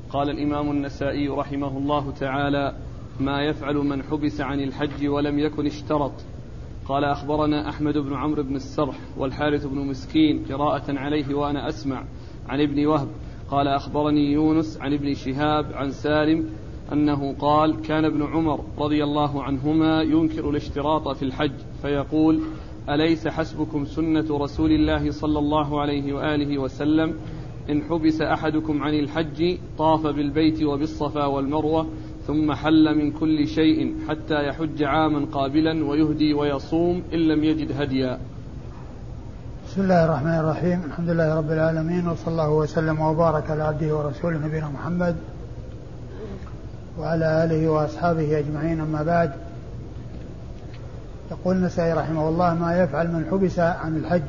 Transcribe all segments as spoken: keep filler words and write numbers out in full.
قال الإمام النسائي رحمه الله تعالى: ما يفعل من حبس عن الحج ولم يكن اشترط. قال: أخبرنا أحمد بن عمرو بن السرح والحارث بن مسكين قراءة عليه وأنا أسمع عن ابن وهب قال: أخبرني يونس عن ابن شهاب عن سالم أنه قال: كان ابن عمر رضي الله عنهما ينكر الاشتراط في الحج فيقول: أليس حسبكم سنة رسول الله صلى الله عليه وآله وسلم إن حبس أحدكم عن الحج طاف بالبيت وبالصفا والمروة ثم حل من كل شيء حتى يحج عاما قابلا ويهدي ويصوم إن لم يجد هديا. بسم الله الرحمن الرحيم. الحمد لله رب العالمين، وصلى الله وسلم وبارك على عبده ورسوله نبينا محمد وعلى آله وأصحابه أجمعين، أما بعد. يقول النسائي رحمه الله: ما يفعل من حبس عن الحج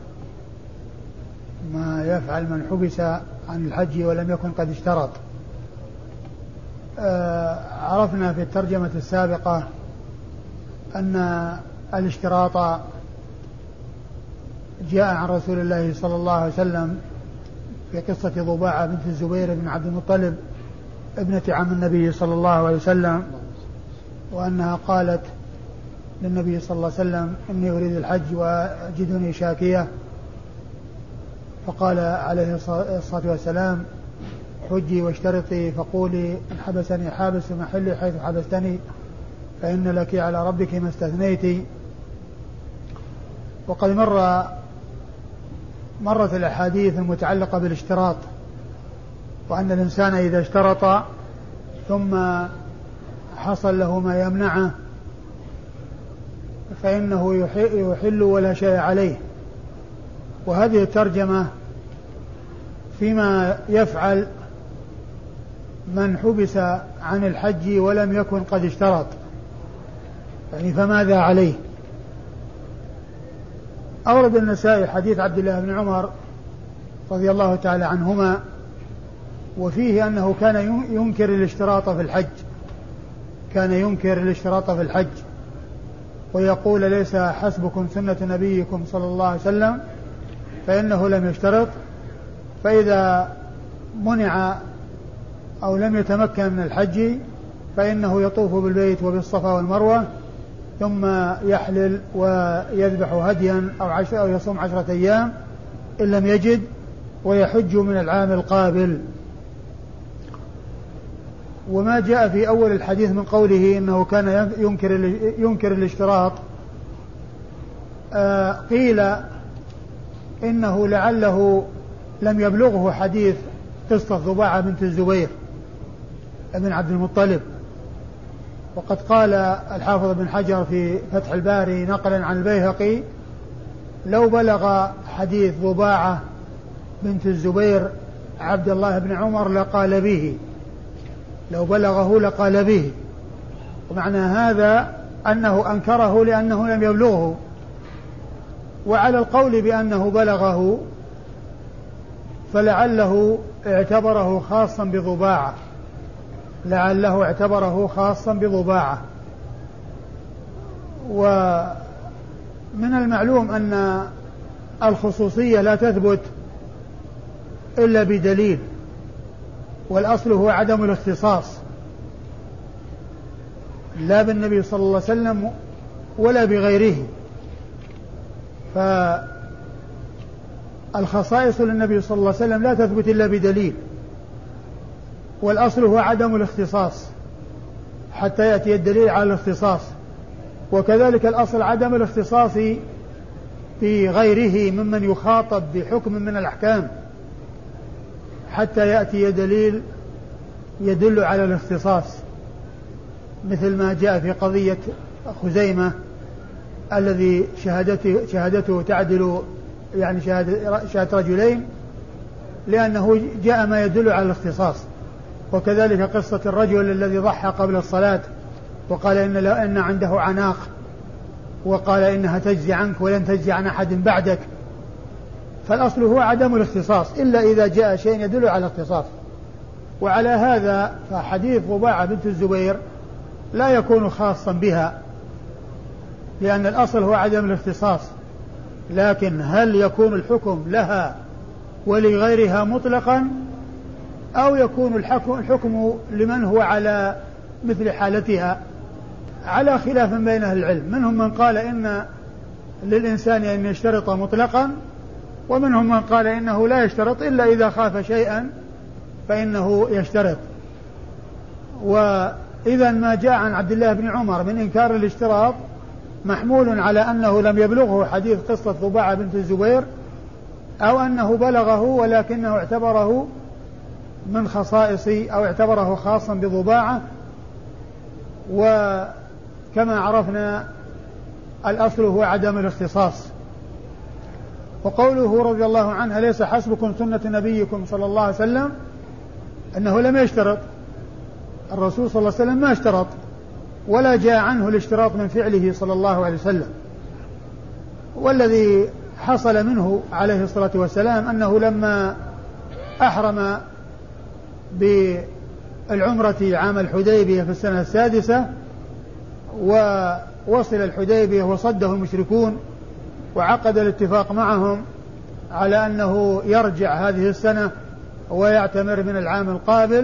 ما يفعل من حبس عن الحج ولم يكن قد اشترط. آه عرفنا في الترجمة السابقة أن الاشتراط جاء عن رسول الله صلى الله عليه وسلم في قصة ضباعة بنت الزبير بن عبد المطلب ابنة عم النبي صلى الله عليه وسلم، وأنها قالت للنبي صلى الله عليه وسلم: إني أريد الحج وأجدني شاكية. فقال عليه الصلاة والسلام: حجي واشترطي فقولي إن حبسني حابس محلي حيث حبستني فإن لك على ربك ما استثنيتي. وقد مر مرت الأحاديث المتعلقة بالاشتراط، وأن الإنسان إذا اشترط ثم حصل له ما يمنعه فإنه يحل ولا شيء عليه. وهذه الترجمة فيما يفعل من حبس عن الحج ولم يكن قد اشترط، يعني فماذا عليه؟ أورد النسائي حديث عبد الله بن عمر رضي الله تعالى عنهما، وفيه أنه كان ينكر الاشتراط في الحج كان ينكر الاشتراط في الحج ويقول: ليس حسبكم سنة نبيكم صلى الله عليه وسلم فإنه لم يشترط، فإذا منع أو لم يتمكن من الحج فإنه يطوف بالبيت وبالصفا والمروة ثم يحلل ويذبح هديا أو, عشر أو يصوم عشرة أيام إن لم يجد، ويحج من العام القابل. وما جاء في أول الحديث من قوله إنه كان ينكر, ينكر الاشتراط، آه قيل إنه لعله لم يبلغه حديث قصة ضباعة بنت الزبير ابن عبد المطلب. وقد قال الحافظ بن حجر في فتح الباري نقلا عن البيهقي: لو بلغ حديث ضباعة بنت الزبير عبد الله بن عمر لقال به لو بلغه لقال به. ومعنى هذا أنه أنكره لأنه لم يبلغه. وعلى القول بأنه بلغه فلعله اعتبره خاصا بضباعة لعله اعتبره خاصا بضباعة ومن المعلوم أن الخصوصية لا تثبت إلا بدليل، والأصل هو عدم الاختصاص، لا بالنبي صلى الله عليه وسلم ولا بغيره. فالخصائص للنبي صلى الله عليه وسلم لا تثبت إلا بدليل، والأصل هو عدم الاختصاص حتى يأتي الدليل على الاختصاص. وكذلك الأصل عدم الاختصاص في غيره ممن يخاطب بحكم من الأحكام حتى يأتي دليل يدل على الاختصاص، مثل ما جاء في قضية خزيمة الذي شهادته, شهادته تعدل يعني شهادة, شهادة رجلين، لأنه جاء ما يدل على الاختصاص. وكذلك قصة الرجل الذي ضحى قبل الصلاة وقال إن, إن عنده عناق، وقال إنها تجزي عنك ولن تجزي عن أحد بعدك. فالأصل هو عدم الاختصاص إلا إذا جاء شيء يدل على الاختصاص. وعلى هذا فحديث ضباعة بنت الزبير لا يكون خاصا بها، لأن الأصل هو عدم الاختصاص. لكن هل يكون الحكم لها ولغيرها مطلقا؟ أو يكون الحكم, الحكم لمن هو على مثل حالتها على خلاف بين أهل العلم. منهم من قال إن للإنسان أن يشترط مطلقا، ومنهم من قال إنه لا يشترط إلا إذا خاف شيئا فإنه يشترط. وإذا ما جاء عن عبد الله بن عمر من إنكار الاشتراط محمول على أنه لم يبلغه حديث قصة ضباعة بنت الزبير، أو أنه بلغه ولكنه اعتبره من خصائص أو اعتبره خاصا بضباعة. وكما عرفنا الأصل هو عدم الاختصاص. وقوله رضي الله عنها ليس حسبكم سنة نبيكم صلى الله عليه وسلم أنه لم يشترط، الرسول صلى الله عليه وسلم ما اشترط ولا جاء عنه الاشتراط من فعله صلى الله عليه وسلم. والذي حصل منه عليه الصلاة والسلام أنه لما أحرم بالعمرة عام الحديبية في السنة السادسة ووصل الحديبية وصده المشركون وعقد الاتفاق معهم على أنه يرجع هذه السنة ويعتمر من العام القابل،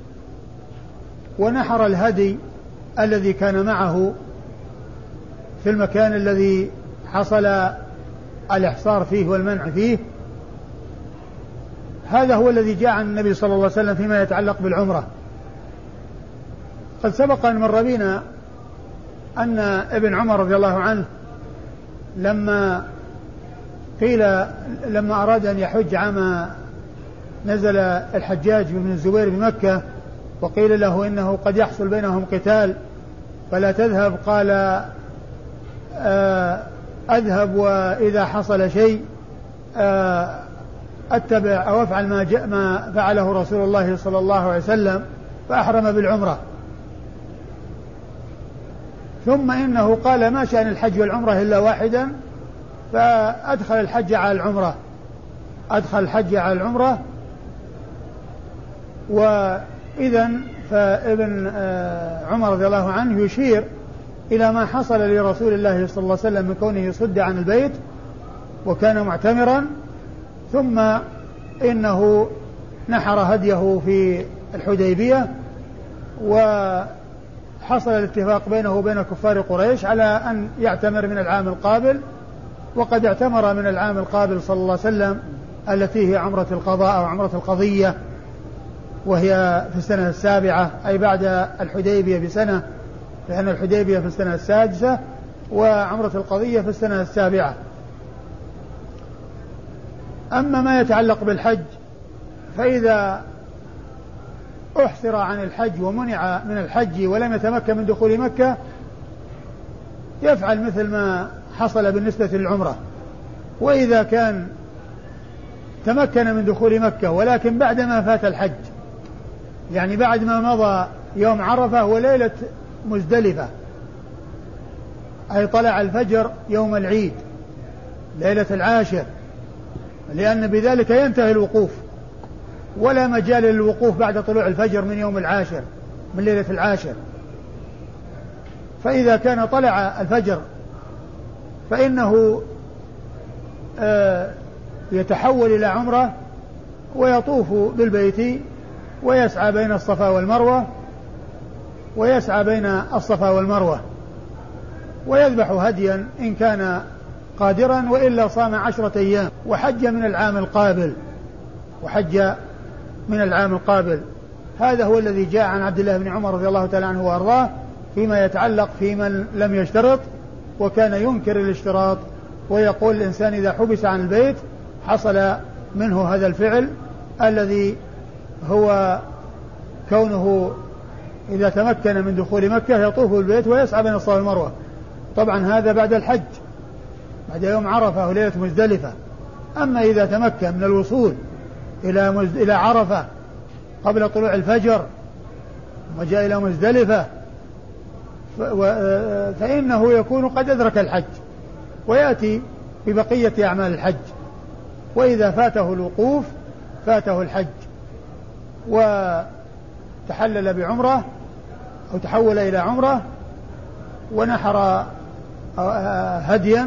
ونحر الهدي الذي كان معه في المكان الذي حصل الإحصار فيه والمنع فيه. هذا هو الذي جاء عن النبي صلى الله عليه وسلم فيما يتعلق بالعمرة. قد سبق أن مر بنا أن ابن عمر رضي الله عنه لما قيل لما أراد أن يحج عام نزل الحجاج بن الزبير بمكة وقيل له إنه قد يحصل بينهم قتال فلا تذهب، قال أذهب وإذا حصل شيء أتبع أو أفعل ما, جاء ما فعله رسول الله صلى الله عليه وسلم، فأحرم بالعمرة. ثم إنه قال ما شأن الحج والعمرة إلا واحدا، فأدخل الحج على العمرة أدخل الحج على العمرة. وإذا فابن عمر رضي الله عنه يشير إلى ما حصل لرسول الله صلى الله عليه وسلم من كونه صد عن البيت وكان معتمرا، ثم إنه نحر هديه في الحديبية، وحصل الاتفاق بينه وبين كفار قريش على أن يعتمر من العام القابل، وقد اعتمر من العام القابل صلى الله عليه وسلم التي هي عمرة القضاء أو عمرة القضية، وهي في السنة السابعة أي بعد الحديبية بسنة، لأن الحديبية في السنة السادسة وعمرة القضية في السنة السابعة. أما ما يتعلق بالحج فإذا أحصر عن الحج ومنع من الحج ولم يتمكن من دخول مكة يفعل مثل ما حصل بالنسبة للعمرة. وإذا كان تمكن من دخول مكة ولكن بعدما فات الحج، يعني بعد ما مضى يوم عرفة وليلة مزدلفة، أي طلع الفجر يوم العيد ليلة العاشر، لأن بذلك ينتهي الوقوف ولا مجال للوقوف بعد طلوع الفجر من يوم العاشر من ليلة العاشر. فإذا كان طلع الفجر فإنه يتحول إلى عمرة ويطوف بالبيت ويسعى بين الصفا والمروة ويسعى بين الصفا والمروة ويذبح هديا إن كان قادرا، وإلا صام عشرة أيام وحج من العام القابل وحج من العام القابل. هذا هو الذي جاء عن عبد الله بن عمر رضي الله تعالى عنه وأرضاه فيما يتعلق في من لم يشترط وكان ينكر الاشتراط، ويقول الإنسان إذا حبس عن البيت حصل منه هذا الفعل الذي هو كونه إذا تمكن من دخول مكة يطوف بالبيت ويسعى بين الصفا والمروة. طبعا هذا بعد الحج بعد يوم عرفة وليلة مزدلفة. أما إذا تمكن من الوصول إلى مزد... إلى عرفة قبل طلوع الفجر وجاء إلى مزدلفة ف... و... فإنه يكون قد أدرك الحج ويأتي ببقية أعمال الحج. وإذا فاته الوقوف فاته الحج وتحلل بعمرة أو تحول إلى عمرة ونحر هديا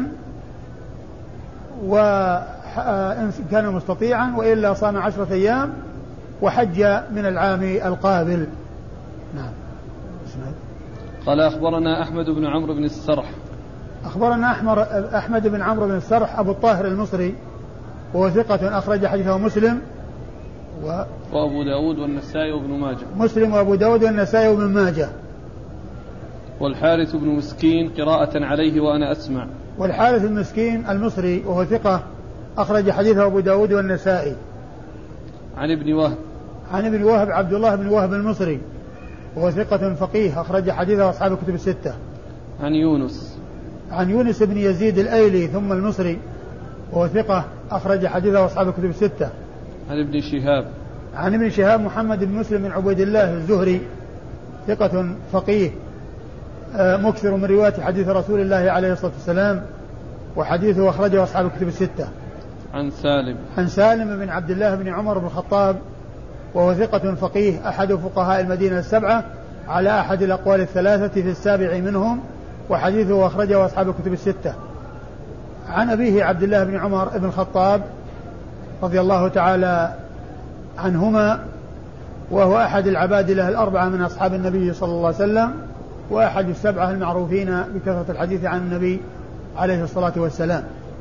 وإن كان مستطيعا، وإلا صام عشرة أيام وحج من العام القابل. نعم. قال أخبرنا أحمد بن عمرو بن السرح. أخبرنا أحمد بن عمرو بن السرح أبو الطاهر المصري وهو ثقة أخرج حديثه مسلم و... وأبو داود والنسائي وابن ماجه. مسلم وأبو داود والنسائي وابن ماجه. والحارث بن مسكين قراءة عليه وأنا أسمع. والحارث المسكين المصري وهو ثقة أخرج حديثه أبو داود والنسائي. عن ابن وهب. عن ابن وهب عبد الله بن وهب المصري وهو ثقة فقيه أخرج حديثه أصحاب الكتب الستة. عن يونس. عن يونس بن يزيد الأيلي ثم المصري وهو ثقة أخرج حديثه أصحاب الكتب الستة. عن ابن شهاب. عن ابن شهاب محمد بن مسلم بن عبيد الله الزهري ثقة فقيه مكثر من رواية حديث رسول الله عليه الصلاة والسلام وحديثه أخرجه أصحاب الكتب الستة. عن سالم. عن سالم بن عبد الله بن عمر بن الخطاب وهو ثقة فقيه أحد فقهاء المدينة السبعة على أحد الأقوال الثلاثة في السابع منهم وحديثه أخرجه أصحاب الكتب الستة. عن أبيه عبد الله بن عمر بن الخطاب رضي الله تعالى عنهما وهو أحد العبادلة الأربعة من أصحاب النبي صلى الله عليه وسلم وأحد السبعة المعروفين بكثرة الحديث عن النبي عليه الصلاة والسلام.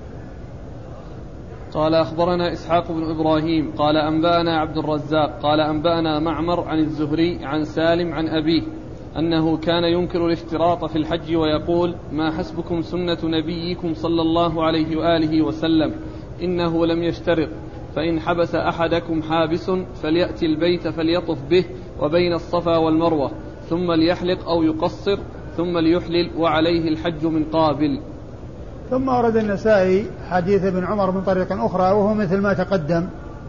قال أخبرنا إسحاق بن إبراهيم قال أنبأنا عبد الرزاق قال أنبأنا معمر عن الزهري عن سالم عن أبيه أنه كان ينكر الاشتراط في الحج ويقول ما حسبكم سنة نبيكم صلى الله عليه وآله وسلم إنه لم يشترط فإن حبس أحدكم حابس فليأتي البيت فليطف به وبين الصفا والمروة ثم ليحلق أو يقصر ثم ليحلل وعليه الحج من قابل. ثم ورد النسائي حديث ابن عمر من طريق أخرى وهو مثل ما تقدم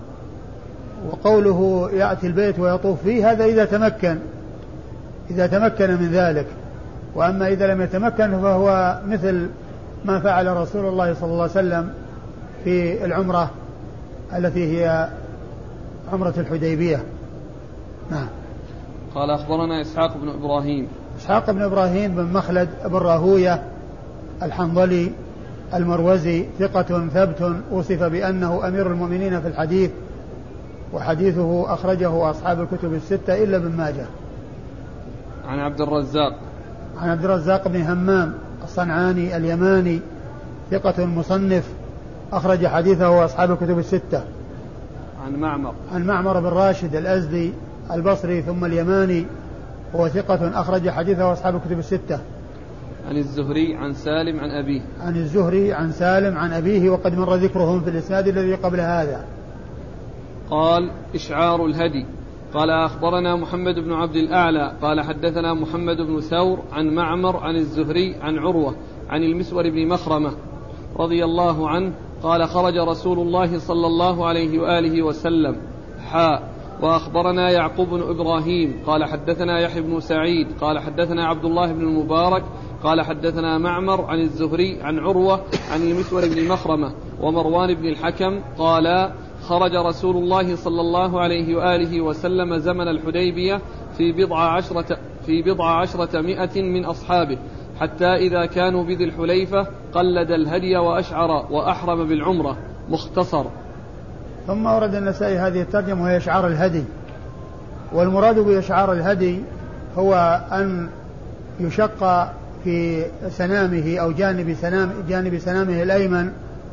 وقوله يأتي البيت ويطوف فيه هذا إذا تمكن إذا تمكن من ذلك وأما إذا لم يتمكن فهو مثل ما فعل رسول الله صلى الله عليه وسلم في العمرة التي هي عمرة الحديبية. نعم. قال أخبرنا إسحاق بن إبراهيم. إسحاق بن إبراهيم بن مخلد بن راهوية الحنظلي المروزي ثقة ثبت وصف بأنه أمير المؤمنين في الحديث وحديثه أخرجه أصحاب الكتب الستة إلا ابن ماجه. عن عبد الرزاق. عن عبد الرزاق بن همام الصنعاني اليماني ثقة مصنف أخرج حديثه أصحاب الكتب الستة. عن معمر. عن معمر بن راشد الأزدي البصري ثم اليماني هو ثقة أخرج حديثه أصحاب الكتب الستة. عن الزهري عن سالم عن أبيه. عن الزهري عن سالم عن أبيه وقد مر ذكرهم في الإسناد الذي قبل هذا. قال إشعار الهدي. قال أخبرنا محمد بن عبد الأعلى قال حدثنا محمد بن ثور عن معمر عن الزهري عن عروة عن المسور بن مخرمة رضي الله عنه قال خرج رسول الله صلى الله عليه وآله وسلم حاء. وأخبرنا يعقوب بن إبراهيم قال حدثنا يحيى بن سعيد قال حدثنا عبد الله بن المبارك قال حدثنا معمر عن الزهري عن عروة عن المسور بن مخرمة ومروان بن الحكم قال خرج رسول الله صلى الله عليه وآله وسلم زمن الحديبية في بضع عشرة, في بضع عشرة مئة من أصحابه حتى إذا كانوا بذي الحليفة قلد الهدي وأشعر وأحرم بالعمرة. مختصر. ثم ورد النسائي هذه الترجمة وهي إشعار الهدي. والمراد بإشعار الهدي هو أن يشق في سنامه أو جانب سنام جانب سنامه الأيمن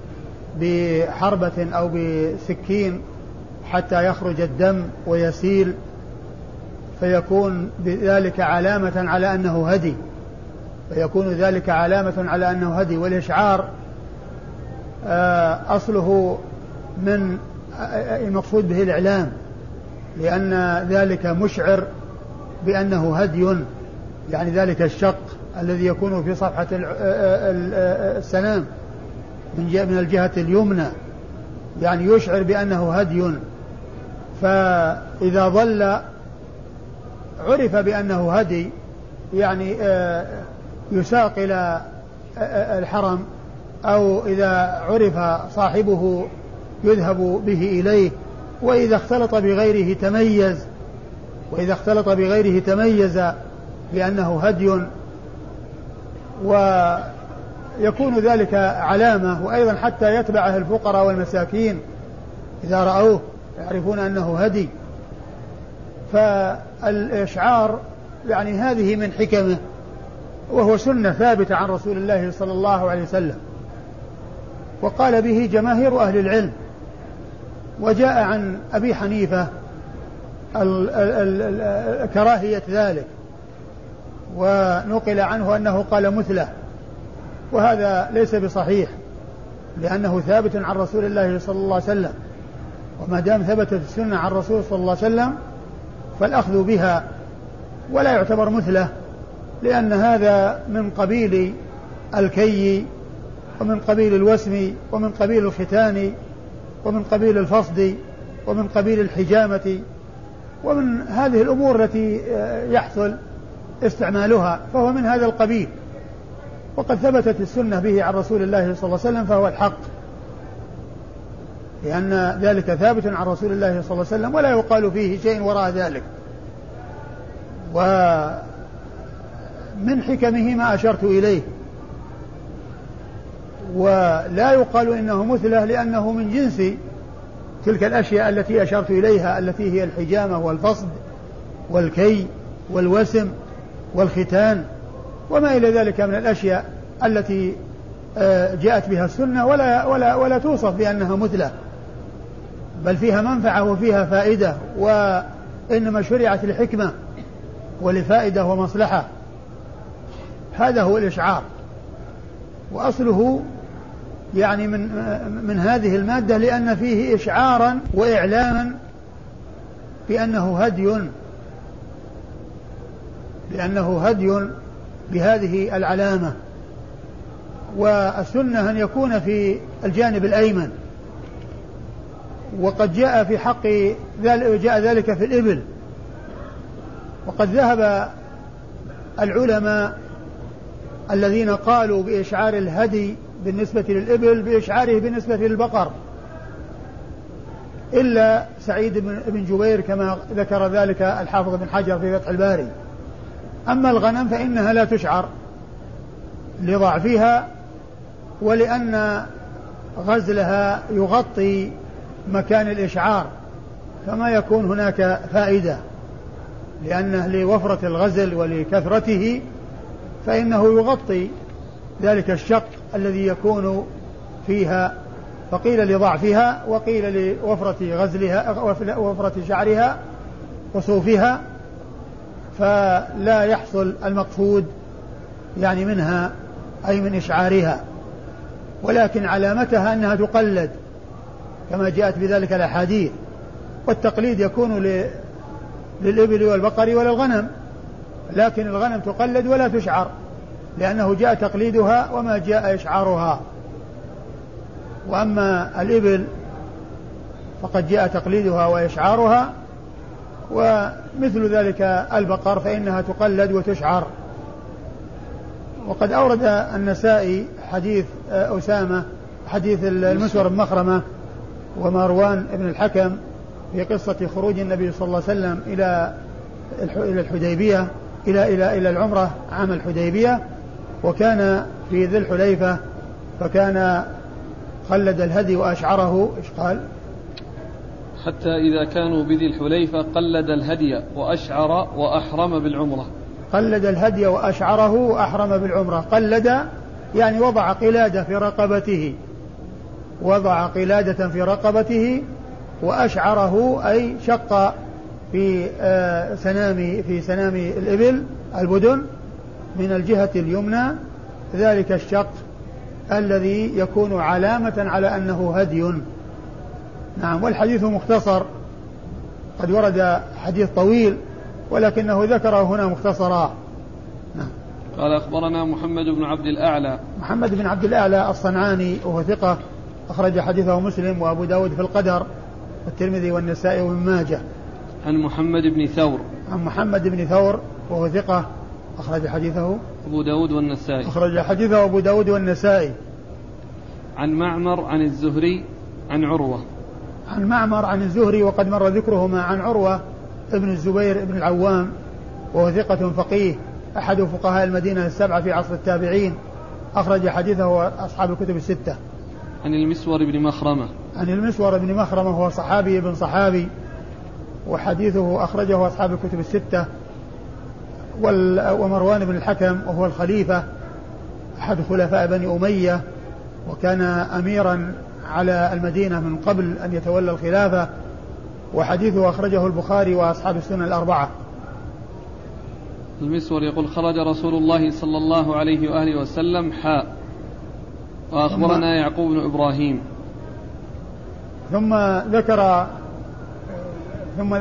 بحربة أو بسكين حتى يخرج الدم ويسيل فيكون ذلك علامة على أنه هدي فيكون ذلك علامة على أنه هدي. والإشعار أصله من المقصود به الإعلام لأن ذلك مشعر بأنه هدي يعني ذلك الشق الذي يكون في صفحة السنام من الجهة اليمنى يعني يشعر بأنه هدي. فإذا ظل عرف بأنه هدي يعني يساق إلى الحرم أو إذا عرف صاحبه يذهب به إليه وإذا اختلط بغيره تميز وإذا اختلط بغيره تميز بأنه هدي ويكون ذلك علامة. وأيضا حتى يتبعه الفقراء والمساكين إذا رأوه يعرفون أنه هدي فالإشعار يعني هذه من حكمه، وهو سنة ثابتة عن رسول الله صلى الله عليه وسلم، وقال به جماهير أهل العلم. وجاء عن أبي حنيفة كراهية ذلك، ونقل عنه أنه قال مثله، وهذا ليس بصحيح لأنه ثابت عن رسول الله صلى الله عليه وسلم، وما دام ثبتت السنة عن الرسول صلى الله عليه وسلم فالأخذ بها، ولا يعتبر مثله، لأن هذا من قبيل الكي ومن قبيل الوسم ومن قبيل الختان ومن قبيل الفصد ومن قبيل الحجامة، ومن هذه الأمور التي يحصل استعمالها، فهو من هذا القبيل، وقد ثبتت السنة به عن رسول الله صلى الله عليه وسلم فهو الحق، لأن ذلك ثابت عن رسول الله صلى الله عليه وسلم ولا يقال فيه شيء وراء ذلك. ومن حكمه ما أشرت إليه، ولا يقال إنه مثله لأنه من جنس تلك الأشياء التي أشرت إليها، التي هي الحجامة والفصد والكي والوسم والختان وما إلى ذلك من الأشياء التي جاءت بها السنة، ولا, ولا, ولا توصف بأنها مثله، بل فيها منفعة وفيها فائدة، وإنما شرعت لحكمة ولفائدة ومصلحة. هذا هو الإشعار، وأصله يعني من, من هذه المادة، لأن فيه إشعارا وإعلاما بأنه هدي لأنه هدي بهذه العلامة. والسنة أن يكون في الجانب الأيمن، وقد جاء في حق جاء ذلك في الإبل، وقد ذهب العلماء الذين قالوا بإشعار الهدي بالنسبة للإبل بإشعاره بالنسبة للبقر، إلا سعيد بن جبير كما ذكر ذلك الحافظ بن حجر في فتح الباري. أما الغنم فإنها لا تشعر لضعفها، ولأن غزلها يغطي مكان الإشعار، فما يكون هناك فائدة، لأنه لوفرة الغزل ولكثرته فإنه يغطي ذلك الشق الذي يكون فيها، فقيل لضعفها وقيل لوفرة غزلها وفرة شعرها وصوفها، فلا يحصل المقصود يعني منها أي من إشعارها، ولكن علامتها أنها تقلد كما جاءت بذلك الأحاديث. والتقليد يكون للإبل والبقر وللغنم، لكن الغنم تقلد ولا تشعر، لأنه جاء تقليدها وما جاء إشعارها. وأما الإبل فقد جاء تقليدها وإشعارها، ومثل ذلك البقر فإنها تقلد وتشعر. وقد أورد النسائي حديث أسامة حديث المسور بن مخرمة ومروان بن الحكم في قصة خروج النبي صلى الله عليه وسلم إلى إلى الحديبية إلى إلى إلى العمرة عام الحديبية، وكان في ذي الحليفة، فكان قلد الهدي وأشعره. إيش قال؟ حتى إذا كانوا بذي الحليفة قلد الهدي وأشعر وأحرم بالعمرة. قلد الهدي وأشعره وأحرم بالعمرة. قلد يعني وضع قلادة في رقبته، وضع قلادة في رقبته، وأشعره أي شق في سنام في سنام الإبل البدن من الجهة اليمنى ذلك الشق الذي يكون علامة على أنه هدي. نعم. والحديث مختصر، قد ورد حديث طويل ولكنه ذكره هنا مختصرا. نعم. قال أخبرنا محمد بن عبد الأعلى. محمد بن عبد الأعلى الصنعاني وهو ثقة، أخرج حديثه مسلم وأبو داود في القدر والترمذي والنسائي وابن ماجه. عن محمد بن ثور. عن محمد بن ثور وهو ثقة، أخرج حديثه أبو داود والنسائي. أخرج حديثه أبو داود والنسائي. عن معمر عن الزهري عن عروة. عن معمر عن الزهري وقد مر ذكرهما. عن عروة ابن الزبير ابن العوام وهو ثقة فقيه أحد فقهاء المدينة السبعة في عصر التابعين، أخرج حديثه أصحاب الكتب الستة. عن المسور بن مخرمة. عن المسور بن مخرمة وهو صحابي ابن صحابي وحديثه أخرجه أصحاب الكتب الستة. ومروان بن الحكم وهو الخليفة أحد خلفاء بني أمية، وكان أميرا على المدينة من قبل أن يتولى الخلافة، وحديثه أخرجه البخاري وأصحاب السنن الأربعة. المسور يقول خرج رسول الله صلى الله عليه وآله وسلم حاء وأخبرنا يعقوب بن إبراهيم. ثم ذكر ثم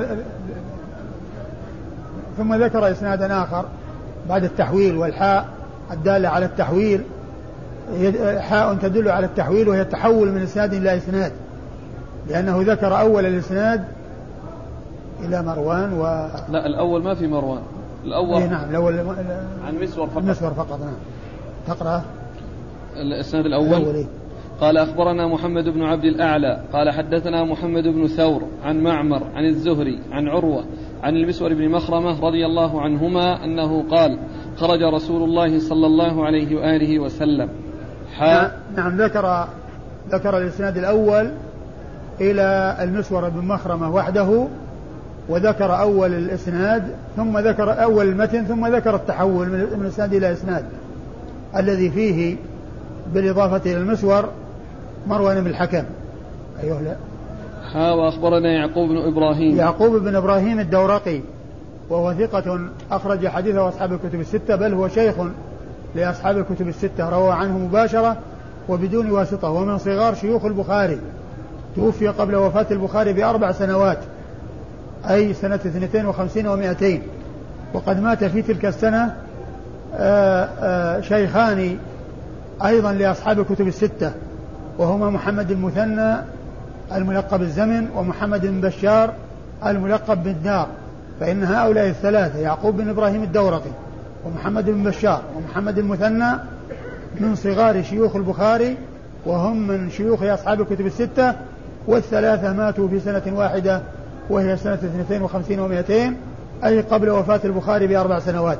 ثم ذكر إسنادا آخر بعد التحويل، والحاء الدالة على التحويل حاء تدل على التحويل، وهي التحول من إسناد إلى إسناد، لأنه ذكر أول الإسناد إلى مروان و... لا الأول ما في مروان، الأول إيه نعم الأول عن مسور فقط. مسور فقط نعم. تقرأ الإسناد الأول, الأول إيه؟ قال أخبرنا محمد بن عبد الأعلى قال حدثنا محمد بن ثور عن معمر عن الزهري عن عروة عن المسور بن مخرمة رضي الله عنهما أنه قال خرج رسول الله صلى الله عليه وآله وسلم حاء. نعم ذكر ذكر الإسناد الأول إلى المسور بن مخرمة وحده، وذكر أول الإسناد ثم ذكر أول المتن ثم ذكر التحول من إسناد إلى إسناد الذي فيه بالإضافة إلى المسور مروان بن الحكم. أيوه لا ها وأخبرنا يعقوب بن إبراهيم يعقوب بن إبراهيم الدورقي وهو ثقة أخرج حديثه أصحاب الكتب الستة، بل هو شيخ لأصحاب الكتب الستة، روى عنه مباشرة وبدون واسطة، ومن صغار شيوخ البخاري، توفي قبل وفاة البخاري بأربع سنوات، أي سنة اثنتين وخمسين ومائتين، وقد مات في تلك السنة آآ آآ شيخان أيضا لأصحاب الكتب الستة، وهما محمد المثنى الملقب الزمن ومحمد بن بشار الملقب بالدار، فإن هؤلاء الثلاثة يعقوب بن إبراهيم الدورقي ومحمد بن بشار ومحمد المثنى من صغار شيوخ البخاري، وهم من شيوخ أصحاب الكتب الستة، والثلاثة ماتوا في سنة واحدة وهي سنة اثنتين وخمسين ومائتين، أي قبل وفاة البخاري بأربع سنوات.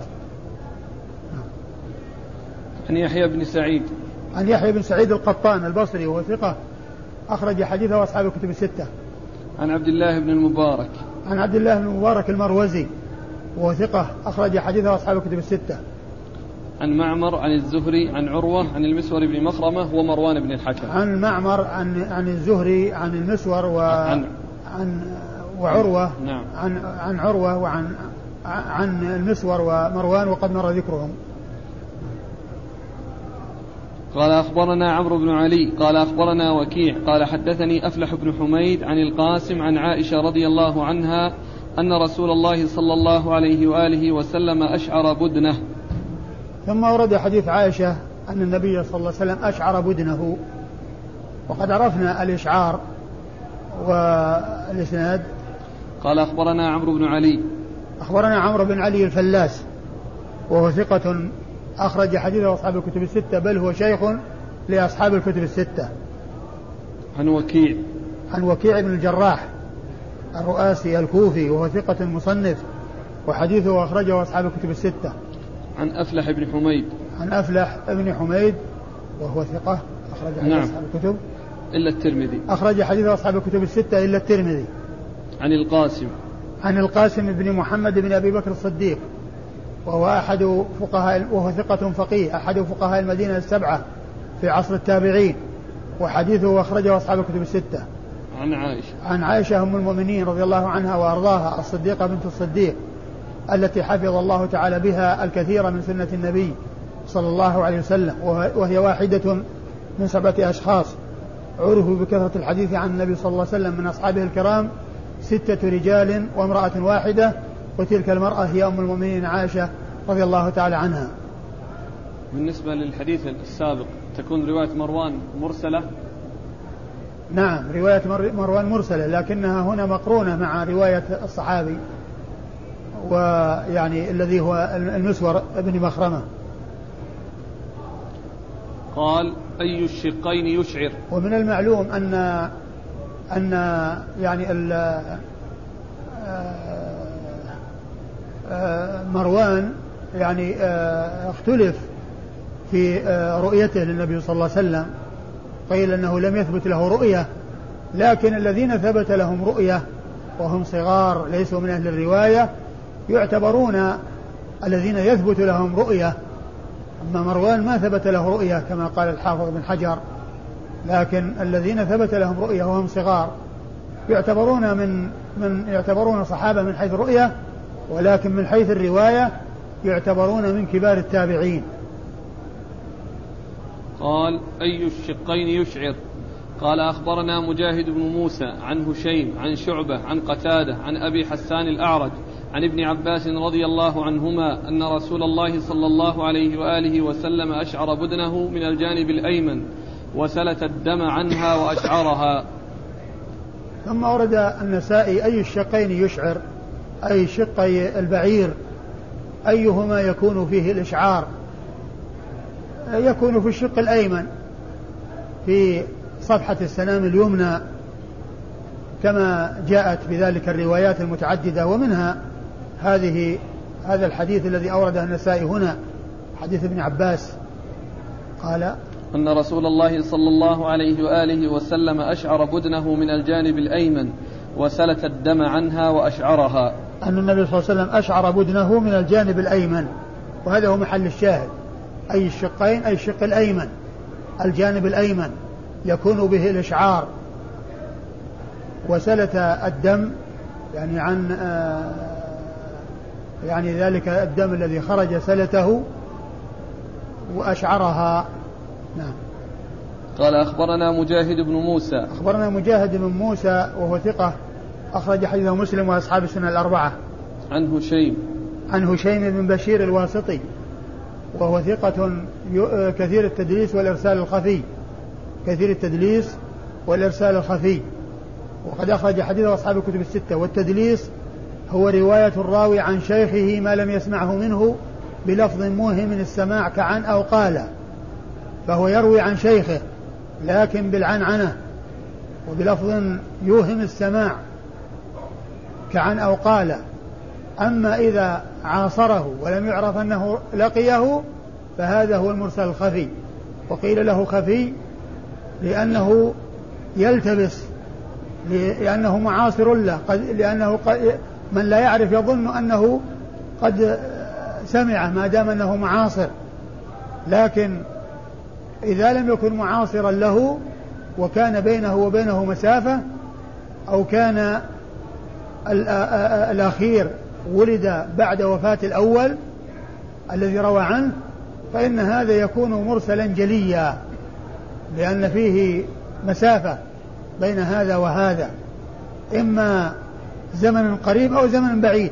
عن يحيى بن سعيد عن يحيى بن سعيد القطان البصري وهو ثقة أخرج حديثه أصحاب الكتب الستة. عن عبد الله بن المبارك عن عبد الله بن المبارك المروزي وهو ثقة أخرج حديثه أصحاب الكتب الستة. عن معمر عن الزهري عن عروة عن المسور بن مخرمة ومروان بن الحكم. عن معمر عن عن الزهري عن المسور و عن, عن وعروة نعم. عن عن عروة وعن عن المسور ومروان وقد مر ذكرهم. قال أخبرنا عمرو بن علي قال أخبرنا وكيع قال حدثني أفلح بن حميد عن القاسم عن عائشة رضي الله عنها أن رسول الله صلى الله عليه وآله وسلم أشعر بدنه. ثم ورد حديث عائشة أن النبي صلى الله عليه وسلم أشعر بدنه، وقد عرفنا الإشعار والإسناد. قال أخبرنا عمرو بن علي أخبرنا عمرو بن علي الفلاس وهو ثقة أخرج حديثه أصحاب الكتب الستة، بل هو شيخ لأصحاب الكتب الستة. عن وكيع عن وكيع بن الجراح الرؤاسي الكوفي وهو ثقة مصنف، وحديثه أخرجه أصحاب الكتب الستة. عن أفلح بن حميد عن أفلح بن حميد وهو ثقة أخرج حديث نعم. أصحاب الكتب إلا الترمذي أخرج حديث أصحاب الكتب الستة إلا الترمذي. عن القاسم عن القاسم بن محمد بن أبي بكر الصديق وهو أحد فقهاء وهو ثقة فقيه أحد فقهاء المدينة السبعة في عصر التابعين، وحديثه أخرجه أصحاب الكتب الستة. عن عائشة عن عائشة أم المؤمنين رضي الله عنها وأرضاها الصديقة بنت الصديق التي حفظ الله تعالى بها الكثير من سنة النبي صلى الله عليه وسلم، وهي واحدة من سبعة أشخاص عرفوا بكثرة الحديث عن النبي صلى الله عليه وسلم من أصحابه الكرام ستة رجال وامرأة واحدة، وتلك المرأة هي أم المؤمنين عائشة رضي الله تعالى عنها. بالنسبة للحديث السابق تكون رواية مروان مرسلة؟ نعم رواية مروان مرسلة، لكنها هنا مقرونة مع رواية الصحابي ويعني الذي هو المسور ابن مخرمة. قال أي الشقين يشعر. ومن المعلوم أن أن يعني مروان يعني اختلف في رؤيته للنبي صلى الله عليه وسلم، قيل أنه لم يثبت له رؤية، لكن الذين ثبت لهم رؤية وهم صغار ليسوا من أهل الرواية يعتبرون الذين يثبت لهم رؤية. أما مروان ما ثبت له رؤية كما قال الحافظ بن حجر، لكن الذين ثبت لهم رؤية وهم صغار يعتبرون من من يعتبرون صحابة من حيث الرؤية، ولكن من حيث الرواية يعتبرون من كبار التابعين. قال: أي الشقين يشعر؟ قال: أخبرنا مجاهد بن موسى عن هشيم عن شعبة عن قتادة عن أبي حسان الأعرج عن ابن عباس رضي الله عنهما أن رسول الله صلى الله عليه وآله وسلم أشعر بدنه من الجانب الأيمن وسلت الدم عنها وأشعرها. ثم ورد النسائي: أي الشقين يشعر؟ أي شقي البعير أيهما يكون فيه الإشعار؟ يكون في الشق الأيمن في صفحة السنام اليمنى كما جاءت بذلك الروايات المتعددة، ومنها هذه هذا الحديث الذي أورده النسائي هنا، حديث ابن عباس قال أن رسول الله صلى الله عليه وآله وسلم أشعر بدنه من الجانب الأيمن وسلت الدم عنها وأشعرها. أن النبي صلى الله عليه وسلم أشعر بدنه من الجانب الأيمن، وهذا هو محل الشاهد. أي الشقين أي الشق الأيمن، الجانب الأيمن يكون به الإشعار، وسلت الدم يعني عن يعني ذلك الدم الذي خرج سلته وأشعرها. نعم. قال: أخبرنا مجاهد بن موسى. أخبرنا مجاهد بن موسى وهو ثقة أخرج حديثه مسلم وأصحاب السنة الأربعة. عن هشيم. عن هشيم بن بشير الواسطي وهو ثقة كثير التدليس والإرسال الخفي، كثير التدليس والإرسال الخفي، وقد أخرج حديثه أصحاب الكتب الستة. والتدليس هو رواية الراوي عن شيخه ما لم يسمعه منه بلفظ موهم السماع كعن أو قال، فهو يروي عن شيخه لكن بالعنعنة وبلفظ يوهم السماع كعن أو قال. أما إذا عاصره ولم يعرف أنه لقيه فهذا هو المرسل الخفي، وقيل له خفي لأنه يلتبس، لأنه معاصر له، لأنه من لا يعرف يظن أنه قد سمع ما دام أنه معاصر، لكن إذا لم يكن معاصرا له وكان بينه وبينه مسافة أو كان الأخير ولد بعد وفاة الأول الذي روى عنه فإن هذا يكون مرسلا جليا، لأن فيه مسافة بين هذا وهذا، إما زمن قريب أو زمن بعيد،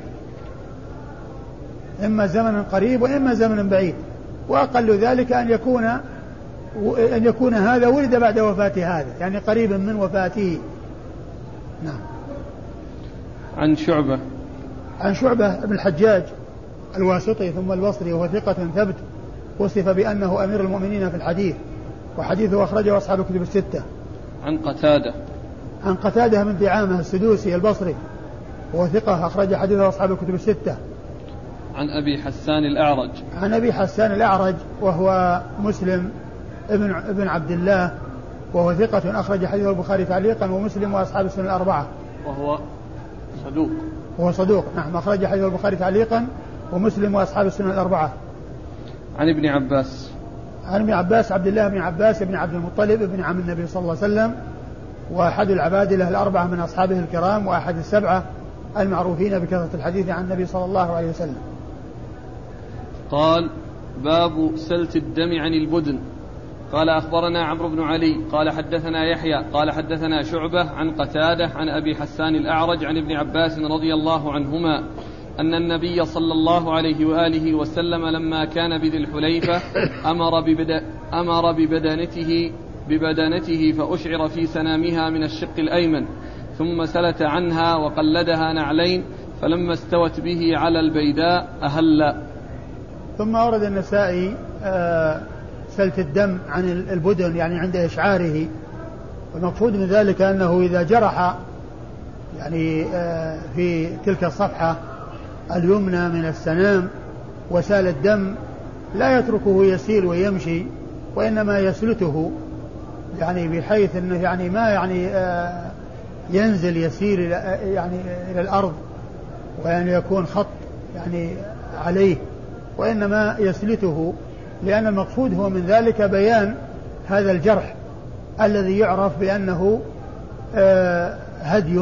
إما زمن قريب وإما زمن بعيد، وأقل ذلك أن يكون أن يكون هذا ولد بعد وفاة هذا، يعني قريبا من وفاته. نعم. عن شعبة. عن شعبة بن الحجاج الواسطي ثم البصري وهو ثقة ثبت، وصف بأنه أمير المؤمنين في الحديث، وحديثه أخرجه أصحاب الكتب الستة. عن قتادة. عن قتادة من دعامة السدوسي البصري وهو ثقة أخرج حديثه أصحاب الكتب الستة. عن أبي حسان الأعرج. عن أبي حسان الأعرج وهو مسلم ابن ابن عبد الله وهو ثقة أخرج حديثه البخاري تعليقا ومسلم وأصحاب السنة الأربعة. وهو صدوق. وهو صدوق نعم، أخرج حديثه البخاري تعليقا ومسلم وأصحاب السنة الأربعة. عن ابن عباس. عن ابن عباس عبد الله بن عباس بن عبد المطلب ابن عم النبي صلى الله عليه وسلم، وأحد العبادلة الأربعة من أصحابه الكرام، وأحد السبعة المعروفين بكثرة الحديث عن النبي صلى الله عليه وسلم. قال: باب سلت الدم عن البدن. قال: أخبرنا عمرو بن علي قال حدثنا يحيى قال حدثنا شعبة عن قتادة عن أبي حسان الأعرج عن ابن عباس رضي الله عنهما أن النبي صلى الله عليه وآله وسلم لما كان بذي الحليفة أمر, ببد... أمر ببدانته, ببدانته فأشعر في سنامها من الشق الأيمن، ثم سلت عنها وقلدها نعلين، فلما استوت به على البيداء أهل. ثم أورد النسائي آه سلت الدم عن البدن يعني عند إشعاره، والمقصود من ذلك أنه إذا جرح يعني آه في تلك الصفحة اليمنى من السنام وسال الدم لا يتركه يسيل ويمشي، وإنما يسلته، يعني بحيث أنه يعني ما يعني آه ينزل يسير إلى يعني إلى الأرض وأن يكون خط يعني عليه، وإنما يسلته، لأن المقصود هو من ذلك بيان هذا الجرح الذي يعرف بأنه آه هدي.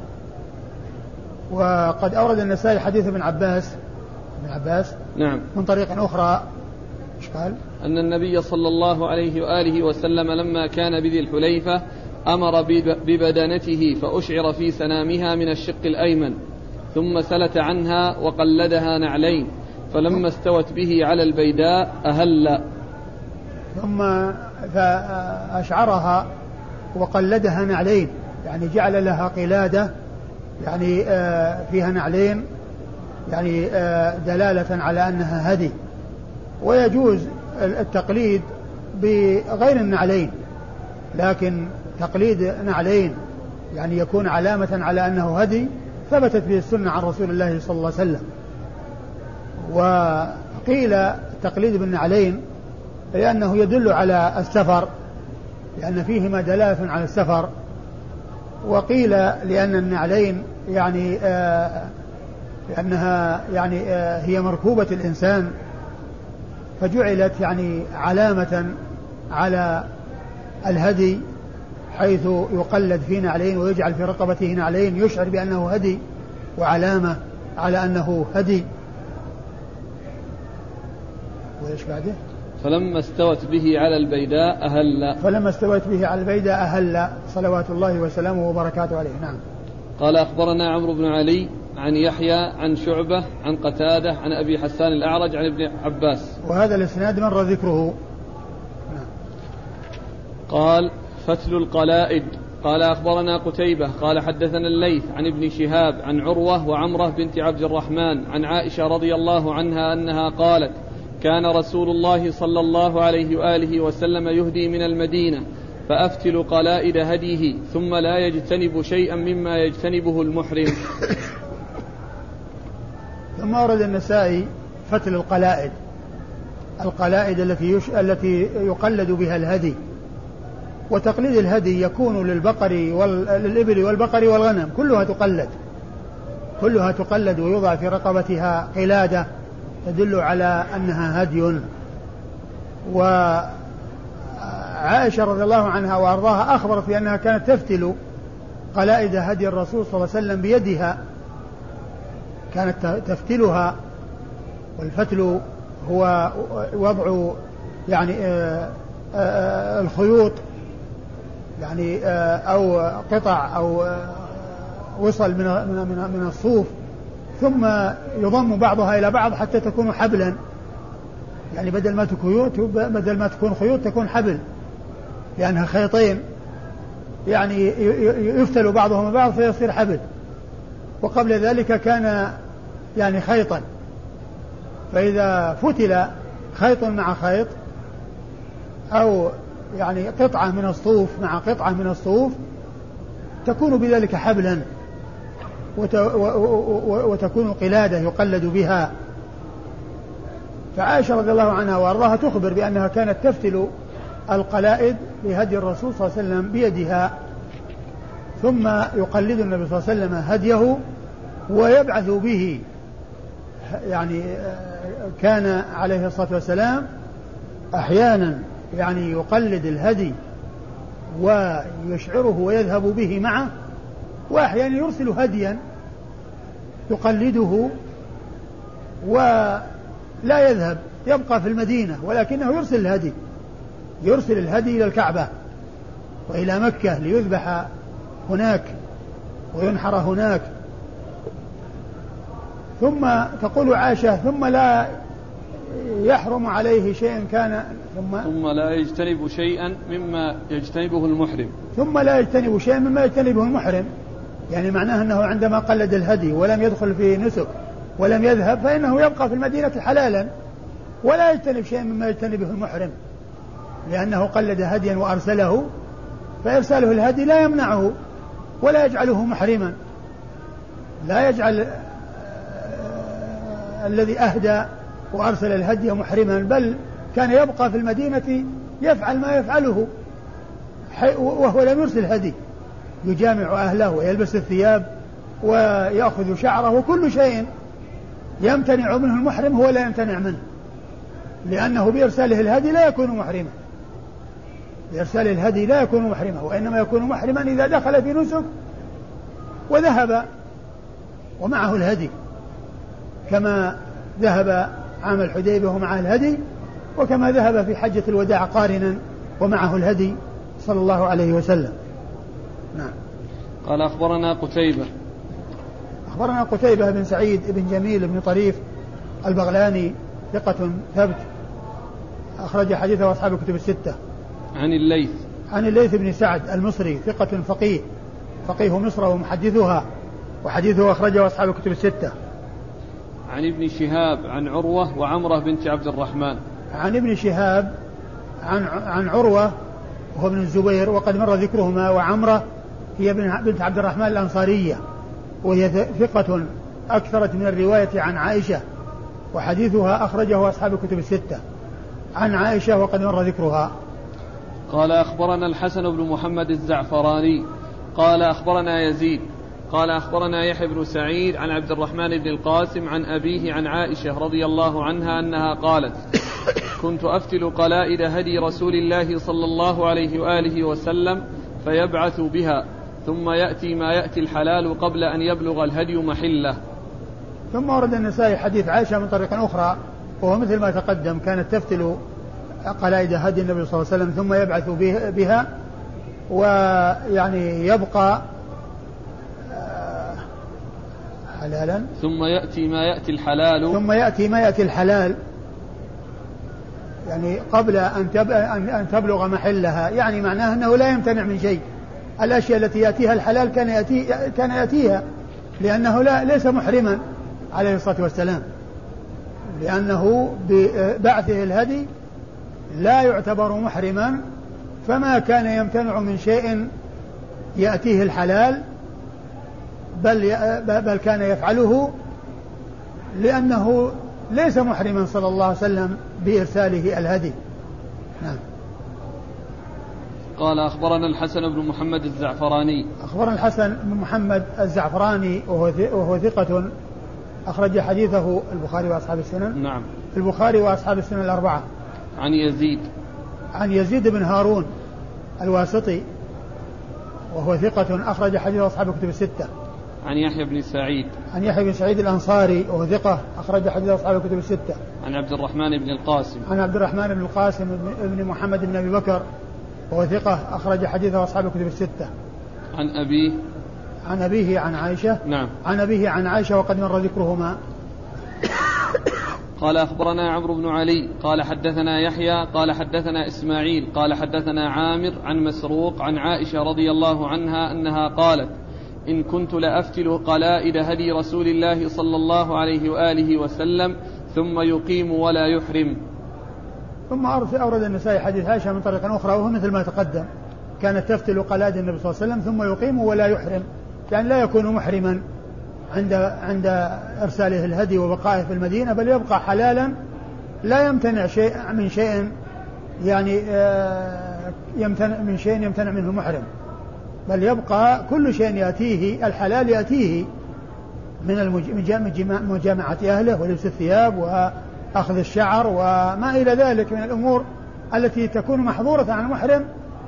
وقد أورد النسائي حديث ابن عباس ابن عباس نعم من طريق أخرى. إيش قال؟ أن النبي صلى الله عليه وآله وسلم لما كان بذي الحليفة أمر ببدنته فأشعر في سنامها من الشق الأيمن، ثم سلت عنها وقلدها نعلين، فلما استوت به على البيداء أهل. ثم فأشعرها وقلدها نعلين، يعني جعل لها قلادة يعني فيها نعلين، يعني دلالة على أنها هدي. ويجوز التقليد بغير النعلين، لكن تقليد نعلين يعني يكون علامة على أنه هدي ثبتت به السنة عن رسول الله صلى الله عليه وسلم. وقيل التقليد بالنعلين لأنه يدل على السفر، لأن فيهما دلالة على السفر. وقيل لأن النعلين يعني آه لأنها يعني آه هي مركوبة الإنسان، فجعلت يعني علامة على الهدي، حيث يقلد في نعلين ويجعل في رقبته نعلين يشعر بأنه هدي وعلامة على أنه هدي. وإيش بعده؟ فلما استوت به على البيداء أهل. فلما استوت به على البيداء أهل صلوات الله وسلامه وبركاته عليه. نعم. قال أخبرنا عمرو بن علي عن يحيى عن شعبة عن قتادة عن أبي حسان الأعرج عن ابن عباس، وهذا الإسناد مر ذكره. نعم. قال فتل القلائد. قال أخبرنا قتيبة قال حدثنا الليث عن ابن شهاب عن عروة وعمرة بنت عبد الرحمن عن عائشة رضي الله عنها أنها قالت كان رسول الله صلى الله عليه وآله وسلم يهدي من المدينة فأفتل قلائد هديه ثم لا يجتنب شيئا مما يجتنبه المحرم. ثم أورد النسائي فتل القلائد، القلائد التي يش... التي يقلد بها الهدي. وتقليد الهدي يكون للبقر وال... للإبل والبقر والغنم، كلها تقلد كلها تقلد ويوضع في رقبتها قلادة تدل على أنها هدي. وعائشة رضي الله عنها وأرضاها أخبرت بأنها كانت تفتل قلائد هدي الرسول صلى الله عليه وسلم بيدها، كانت تفتلها. والفتل هو وضع يعني آآ آآ الخيوط يعني أو قطع أو وصل من من من الصوف، ثم يضم بعضها إلى بعض حتى تكون حبلا، يعني بدل ما تكون بدل ما تكون خيوط تكون حبل، لأنها خيطين يعني يفتل بعضهم بعض فيصير حبل. وقبل ذلك كان يعني خيطا، فإذا فتل خيط مع خيط أو يعني قطعة من الصوف مع قطعة من الصوف تكون بذلك حبلا وتكون قلادة يقلد بها. فعائشة رضي الله عنها وأرضاها تخبر بأنها كانت تفتل القلائد بهدي الرسول صلى الله عليه وسلم بيدها، ثم يقلد النبي صلى الله عليه وسلم هديه ويبعث به، يعني كان عليه الصلاة والسلام أحيانا يعني يقلد الهدي ويشعره ويذهب به معه، وأحيانا يرسل هديا يقلده ولا يذهب يبقى في المدينة، ولكنه يرسل الهدي يرسل الهدي إلى الكعبة وإلى مكة ليذبح هناك وينحر هناك. ثم تقول عائشة ثم لا يحرم عليه شيء كان ثم, ثم لا يجتنب شيئا مما يجتنبه المحرم ثم لا يجتنب شيئا مما يجتنبه المحرم، يعني معناه أنه عندما قلد الهدي ولم يدخل في نسك ولم يذهب فإنه يبقى في المدينة حلالا ولا يجتنب شيئا مما يجتنبه المحرم، لأنه قلد هديا وأرسله، فإرساله الهدي لا يمنعه ولا يجعله محرما، لا يجعل الذي أهدى وأرسل الهدي محرما، بل كان يبقى في المدينة يفعل ما يفعله وهو لم يرسل هدي، يجامع أهله ويلبس الثياب ويأخذ شعره، وكل شيء يمتنع منه المحرم هو لا يمتنع منه، لأنه بإرساله الهدي لا يكون محرما، بإرسال الهدي لا يكون محرما، وإنما يكون محرما إذا دخل في نسك وذهب ومعه الهدي، كما ذهب عام الحديبية ومعه الهدي، وكما ذهب في حجة الوداع قارنا ومعه الهدي صلى الله عليه وسلم. نعم. قال أخبرنا قتيبة أخبرنا قتيبة بن سعيد بن جميل بن طريف البغلاني ثقة ثبت أخرج حديثه أصحاب الكتب الستة. عن الليث عن الليث بن سعد المصري ثقة فقيه فقيه مصر ومحدثها، وحديثه أخرجه أصحاب الكتب الستة. عن ابن شهاب عن عروة وعمرة بنت عبد الرحمن. عن ابن شهاب عن عن عروة وهو ابن الزبير وقد مر ذكرهما، وعمرة هي بنت عبد الرحمن الأنصارية وهي ثقة أكثرت من الرواية عن عائشة، وحديثها أخرجه أصحاب الكتب الستة. عن عائشة وقد مر ذكرها. قال أخبرنا الحسن بن محمد الزعفراني قال أخبرنا يزيد قال أخبرنا يحيى بن سعيد عن عبد الرحمن بن القاسم عن أبيه عن عائشة رضي الله عنها أنها قالت: كنت أفتل قلائد هدي رسول الله صلى الله عليه وآله وسلم فيبعث بها، ثم يأتي ما يأتي الحلال قبل أن يبلغ الهدي محله. ثم ورد النسائي حديث عائشة من طريق أخرى وهو مثل ما تقدم، كانت تفتل قلائد هدي النبي صلى الله عليه وسلم ثم يبعث بها، ويعني يبقى حلالا ثم يأتي ما يأتي الحلال ثم يأتي ما يأتي الحلال يعني قبل أن تبلغ محلها، يعني معناه أنه لا يمتنع من شيء. الأشياء التي يأتيها الحلال كان يأتي كان يأتيها لأنه لا ليس محرما عليه الصلاة والسلام، لأنه ببعثه الهدي لا يعتبر محرما، فما كان يمتنع من شيء يأتيه الحلال بل بل كان يفعله لأنه ليس محرما صلى الله عليه وسلم بإرساله الهدي. نعم. قال أخبرنا الحسن بن محمد الزعفراني أخبرنا الحسن بن محمد الزعفراني وهو ثقة أخرج حديثه البخاري وأصحاب السنن. نعم. البخاري وأصحاب السنن الأربعة. عن يزيد عن يزيد بن هارون الواسطي وهو ثقة أخرج حديثه أصحاب الكتب الستة. عن يحيى بن سعيد عن يحيى بن سعيد الأنصاري وهو ثقة أخرج حديث أصحاب الكتب الستة. عن عبد الرحمن بن القاسم عن عبد الرحمن بن القاسم بن محمد بن أبي بكر وهو ثقة أخرج حديثه أصحاب الكتب الستة. عن أبيه عن أبيه عن عائشة. نعم. عن أبيه عن عائشة وقد مر ذكرهما. قال أخبرنا عمرو بن علي قال حدثنا يحيى قال حدثنا إسماعيل قال حدثنا عامر عن مسروق عن عائشة رضي الله عنها أنها قالت: إن كنت لأفتل قلائد هدي رسول الله صلى الله عليه وآله وسلم ثم يقيم ولا يحرم. ثم أورد النسائي حديث عائشة من طريق أخرى وهو مثل ما تقدم، كانت تفتل قلائد النبي صلى الله عليه وسلم ثم يقيم ولا يحرم، يعني لا يكون محرما عند عند إرساله الهدي وبقائه في المدينة، بل يبقى حلالا لا يمتنع شيء من شيء يعني يمتنع من شيء يمتنع منه المحرم، بل يبقى كل شيء يأتيه الحلال يأتيه من مجامعة أهله ولبس الثياب وأخذ الشعر وما إلى ذلك من الأمور التي تكون محظورة عن المحرم،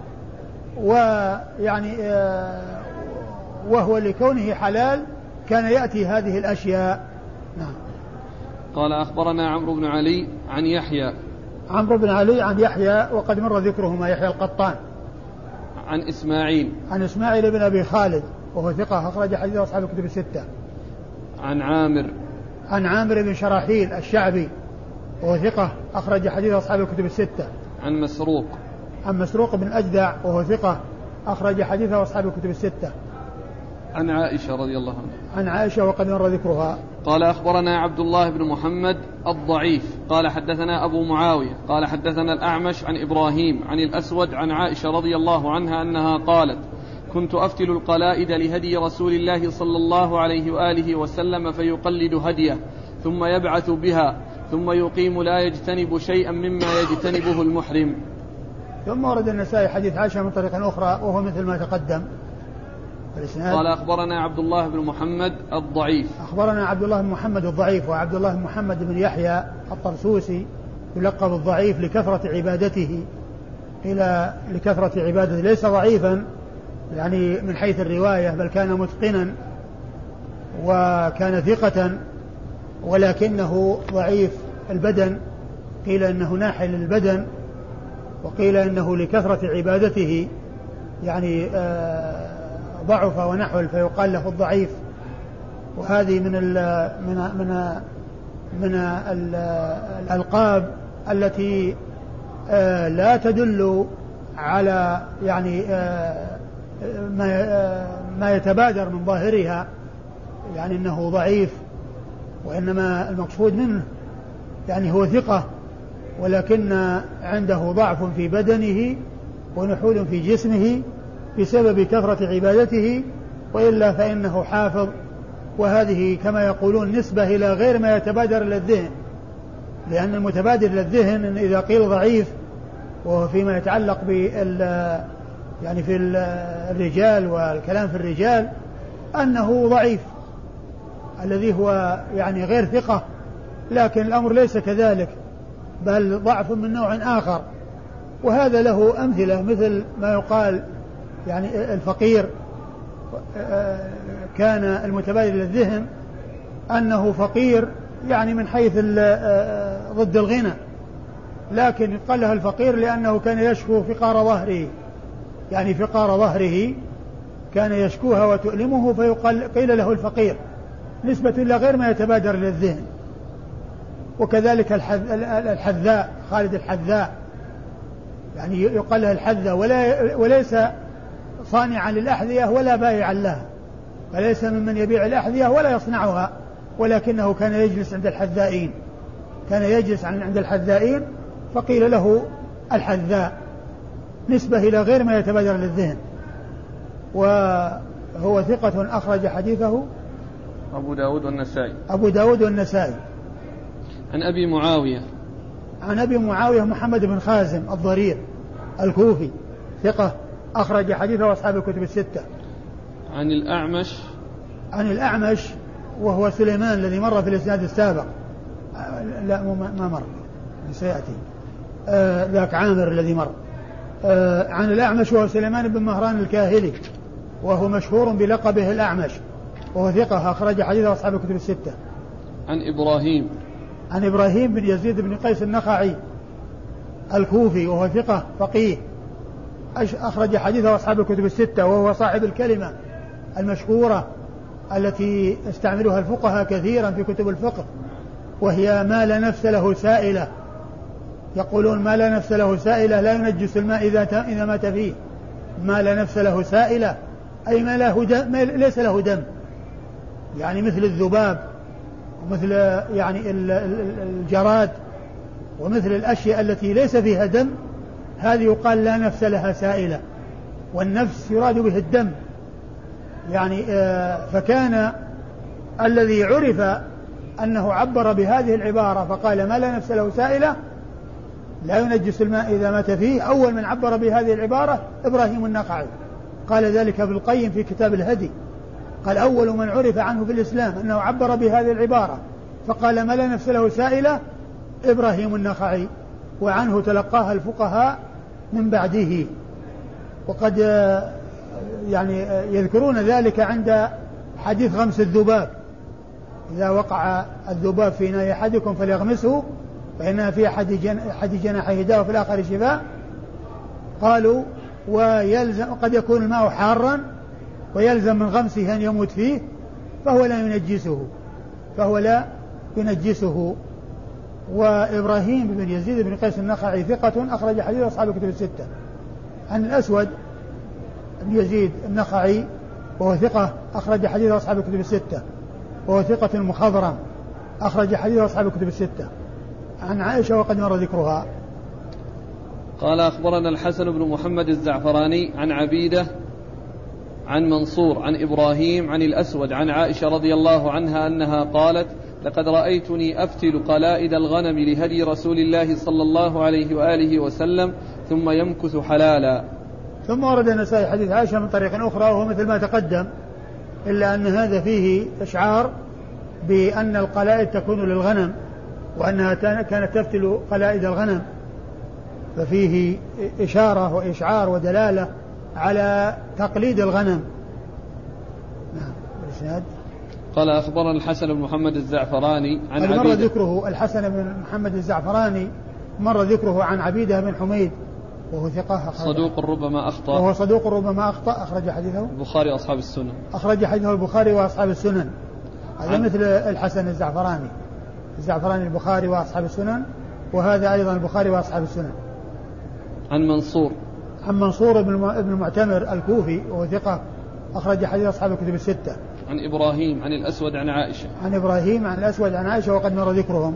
ويعني وهو لكونه حلال كان يأتي هذه الأشياء. نعم. قال أخبرنا عمرو بن علي عن يحيى عمرو بن علي عن يحيى وقد مر ذكرهما يحيى القطان. عن إسماعيل عن إسماعيل بن أبي خالد وهو ثقة أخرج حديث أصحاب الكتب الستة. عن عامر عن عامر بن شراحيل الشعبي وهو ثقة أخرج حديث أصحاب الكتب الستة. عن مسروق عن مسروق بن أجدع وهو ثقة أخرج حديث أصحاب الكتب الستة. عن عائشة رضي الله عنها عن عائشة وقد مر ذكرها. قال أخبرنا عبد الله بن محمد الضعيف قال حدثنا أبو معاوية قال حدثنا الأعمش عن إبراهيم عن الأسود عن عائشة رضي الله عنها أنها قالت: كنت أفتل القلائد لهدي رسول الله صلى الله عليه وآله وسلم فيقلد هديه ثم يبعث بها ثم يقيم لا يجتنب شيئا مما يجتنبه المحرم. ثم ورد النسائي حديث عائشة من طريق أخرى وهو مثل ما تقدم، قال أخبرنا عبد الله بن محمد الضعيف. أخبرنا عبد الله بن محمد الضعيف، وعبد الله بن محمد بن يحيى الطرسوسي يلقب الضعيف لكثرة عبادته إلى لكثرة عبادته، ليس ضعيفا يعني من حيث الرواية، بل كان متقنا وكان ثقة، ولكنه ضعيف البدن، قيل إنه ناحل البدن، وقيل إنه لكثرة عبادته يعني ضعف ونحول فيقال له الضعيف. وهذه من ال من من من الألقاب التي لا تدل على يعني ما ما يتبادر من ظاهرها يعني انه ضعيف، وانما المقصود منه يعني هو ثقة، ولكن عنده ضعف في بدنه ونحول في جسمه بسبب كثرة عبادته، وإلا فإنه حافظ. وهذه كما يقولون نسبة إلى غير ما يتبادر إلى الذهن، لأن المتبادر إلى الذهن إن إذا قيل ضعيف وهو فيما يتعلق بال يعني في الرجال والكلام في الرجال أنه ضعيف الذي هو يعني غير ثقة، لكن الأمر ليس كذلك، بل ضعف من نوع آخر. وهذا له أمثلة، مثل ما يقال يعني الفقير كان المتبادل للذهن أنه فقير يعني من حيث ضد الغنى، لكن قال له الفقير لأنه كان يشكو فقار ظهره، يعني فقار ظهره كان يشكوها وتؤلمه فيقال قيل له الفقير، نسبة إلى غير ما يتبادر للذهن. وكذلك الحذاء، خالد الحذاء يعني يقال له الحذاء، ولا وليس صانعا للأحذية ولا بائعا لها، فليس ممن يبيع الأحذية ولا يصنعها، ولكنه كان يجلس عند الحذائين، كان يجلس عند الحذائين فقيل له الحذاء، نسبة إلى غير ما يتبادر للذهن. وهو ثقة أخرج حديثه أبو داود والنسائي. أبو داود والنسائي. عن أبي معاوية. عن أبي معاوية محمد بن خازم الضرير الكوفي ثقة أخرج حديثه أصحاب الكتب الستة. عن الأعمش. عن الأعمش وهو سليمان الذي مر في الإسناد السابق، لا ما مر سيأتي آه ذاك عامر الذي مر. آه عن الأعمش وهو سليمان بن مهران الكاهلي، وهو مشهور بلقبه الأعمش، وهو ثقة أخرج حديثه أصحاب الكتب الستة. عن إبراهيم. عن إبراهيم بن يزيد بن قيس النخعي الكوفي، وهو ثقة فقيه أخرج حديثه أصحاب الكتب الستة، وهو صاحب الكلمة المشهورة التي استعملها الفقهاء كثيرا في كتب الفقه، وهي ما لا نفس له سائلة. يقولون ما لا نفس له سائلة لا ينجس الماء إذا إذا مات فيه. ما لا نفس له سائلة أي ما له دم، ليس له دم، يعني مثل الذباب ومثل يعني الجراد ومثل الأشياء التي ليس فيها دم، هذه يقال لا نفس لها سائلة، والنفس يراد به الدم يعني. فكان الذي عرف أنه عبر بهذه العبارة فقال ما لا نفس له سائلة لا ينجس الماء إذا مات فيه، أول من عبر بهذه العبارة إبراهيم النخعي، قال ذلك ابن القيم في كتاب الهدي، قال أول من عرف عنه في الإسلام أنه عبر بهذه العبارة فقال ما لا نفس له سائلة إبراهيم النخعي، وعنه تلقاها الفقهاء من بعده. وقد يعني يذكرون ذلك عند حديث غمس الذباب، إذا وقع الذباب في إناء أحدكم فليغمسه فإنها في أحد جناحيه داء وفي الآخر شفاء. قالوا ويلزم قد يكون الماء حارا ويلزم من غمسه أن يموت فيه فهو لا ينجسه فهو لا ينجسه. وإبراهيم بن يزيد بن قيس النخعي ثقة أخرج حديث أصحاب الكتب الستة. عن الأسود بن يزيد النخعي وهو ثقة أخرج حديث أصحاب الكتب الستة، وهو ثقة مخضرم أخرج حديث أصحاب الكتب الستة. عن عائشة وقد مر ذكرها. قال أخبرنا الحسن بن محمد الزعفراني عن عبيدة عن منصور عن إبراهيم عن الأسود عن عائشة رضي الله عنها أنها قالت لقد رأيتني أفتل قلائد الغنم لهدي رسول الله صلى الله عليه وآله وسلم ثم يمكث حلالا. ثم ورد النسائي حديث عائشة من طريق أخرى وهو مثل ما تقدم، إلا أن هذا فيه إشعار بأن القلائد تكون للغنم، وأنها كانت تفتل قلائد الغنم، ففيه إشارة وإشعار ودلالة على تقليد الغنم. نعم. الإسناد قال أخبرنا الحسن بن محمد الزعفراني عن مر عبيدة. ذكره الحسن بن محمد الزعفراني مر ذكره عن عبيدة بن حميد وهو ثقة صدوق ربما أخطأ وهو صدوق ربما أخطأ أخرج حديثه البخاري وأصحاب السنن أخرج حديثه البخاري وأصحاب السنن. هذا عن... مثل الحسن الزعفراني الزعفراني البخاري وأصحاب السنن، وهذا أيضا البخاري وأصحاب السنن. عن منصور عن منصور بن المعتمر الكوفي وهو ثقة أخرج حديث أصحاب الكتب الستة. عن إبراهيم عن الأسود عن عائشة عن إبراهيم عن الأسود عن عائشة وقد مر ذكرهم.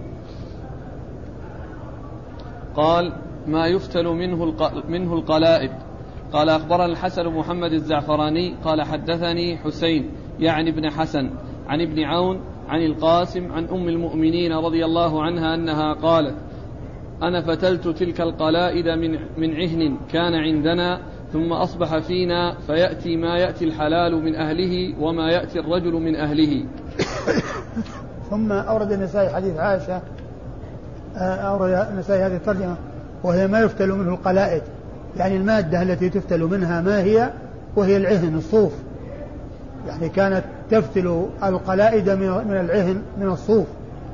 قال ما يفتل منه منه القلائد. قال أخبرنا الحسن بن محمد الزعفراني قال حدثني حسين يعني ابن حسن عن ابن عون عن القاسم عن أم المؤمنين رضي الله عنها أنها قالت أنا فتلت تلك القلائد من من عهن كان عندنا ثم أصبح فينا فيأتي ما يأتي الحلال من أهله وما يأتي الرجل من أهله. ثم أورد النسائي حديث عائشة، أورد النسائي هذه الترجمة وهي ما يفتل منه القلائد، يعني المادة التي تفتل منها ما هي، وهي العهن الصوف، يعني كانت تفتل القلائد من العهن من الصوف.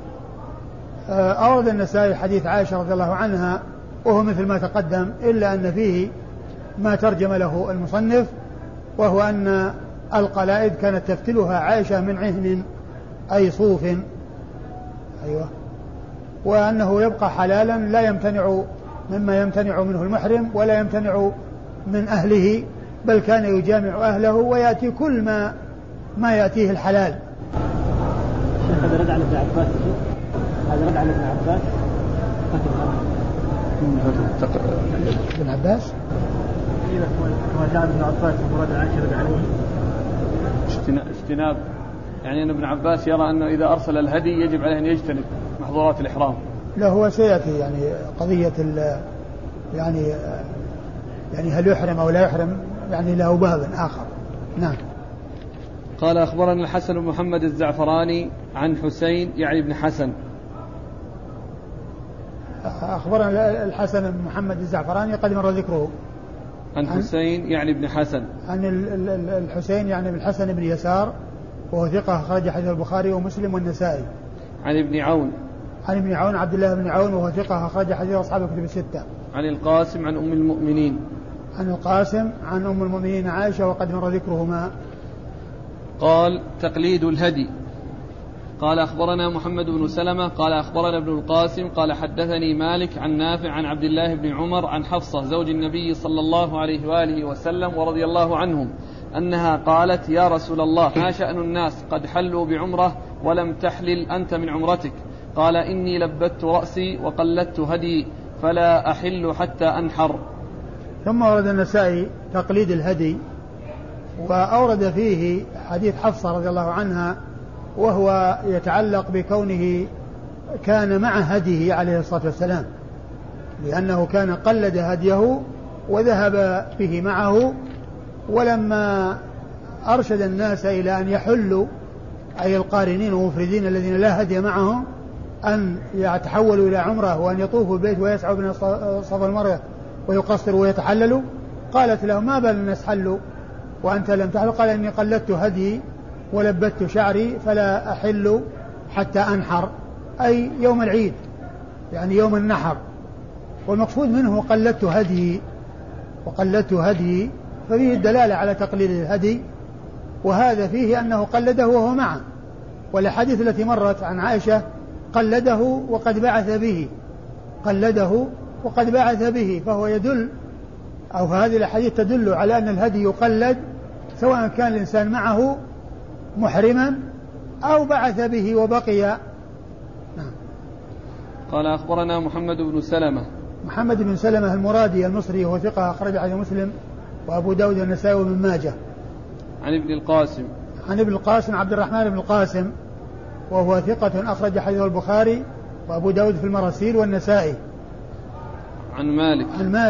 أورد النسائي حديث عائشة رضي الله عنها وهو مثل ما تقدم، إلا أن فيه ما ترجم له المصنف، وهو أن القلائد كانت تفتلها عائشة من عهن أي صوف، أيوة، وأنه يبقى حلالا لا يمتنع مما يمتنع منه المحرم ولا يمتنع من أهله، بل كان يجامع أهله ويأتي كل ما ما يأتيه الحلال. هذا رد على ابن عباس، هذا رد على ابن عباس ابن عباس كما جاء ابن عباس مراد عائشة رد عليه اجتناب، يعني أن ابن عباس يرى أنه إذا أرسل الهدي يجب عليه أن يجتنب محظورات الإحرام. لا هو سيأتي يعني قضية يعني يعني هل يحرم أو لا يحرم، يعني له باب آخر. نعم. قال أخبرنا الحسن بن محمد الزعفراني عن حسين يعني ابن حسن. أخبرنا الحسن بن محمد الزعفراني قد مر ذكره. عن حسين يعني ابن حسن. عن الحسين يعني ابن الحسن بن يسار وهو ثقة أخرج حديث البخاري ومسلم والنسائي. عن ابن عون. عن ابن عون عبد الله بن عون وهو ثقة أخرج حديث أصحاب الكتب الستة. عن القاسم عن أم المؤمنين. عن القاسم عن أم المؤمنين عائشة وقد مر ذكرهما. قال تقليد الهدي. قال أخبرنا محمد بن سلمة قال أخبرنا ابن القاسم قال حدثني مالك عن نافع عن عبد الله بن عمر عن حفصة زوج النبي صلى الله عليه وآله وسلم ورضي الله عنهم أنها قالت يا رسول الله ما شأن الناس قد حلوا بعمرة ولم تحلل أنت من عمرتك؟ قال إني لبت رأسي وقلدت هدي فلا أحل حتى أنحر. ثم ورد النسائي تقليد الهدي، وأورد فيه حديث حفصة رضي الله عنها وهو يتعلق بكونه كان مع هديه عليه الصلاة والسلام، لأنه كان قلد هديه وذهب به معه، ولما أرشد الناس إلى أن يحلوا أي القارنين والمفردين الذين لا هدي معهم أن يتحولوا إلى عمره وأن يطوفوا البيت ويسعوا بين الصفا والمروة ويقصروا ويتحللوا، قالت له ما بال الناس حلوا وأنت لم تحل؟ قال إني قلدت هدي ولبت شعري فلا أحل حتى أنحر، أي يوم العيد يعني يوم النحر. والمقصود منه قلدت هدي، وقلدت هدي ففيه الدلالة على تقليد الهدي، وهذا فيه أنه قلده وهو معه. والحديث التي مرت عن عائشة قلده وقد بعث به، قلده وقد بعث به، فهو يدل أو هذه الحديث تدل على أن الهدي يقلد سواء كان الإنسان معه محرما أو بعث به وبقي. نعم. قال أخبرنا محمد بن سلمة. محمد بن سلمة المرادي المصري وهو ثقة أخرج حديث مسلم وأبو داود والنسائي وابن ماجه. عن ابن القاسم. عن ابن القاسم عبد الرحمن بن القاسم وهو ثقة أخرج حديث البخاري وأبو داود في المراسيل والنسائي. عن مالك. عن مالك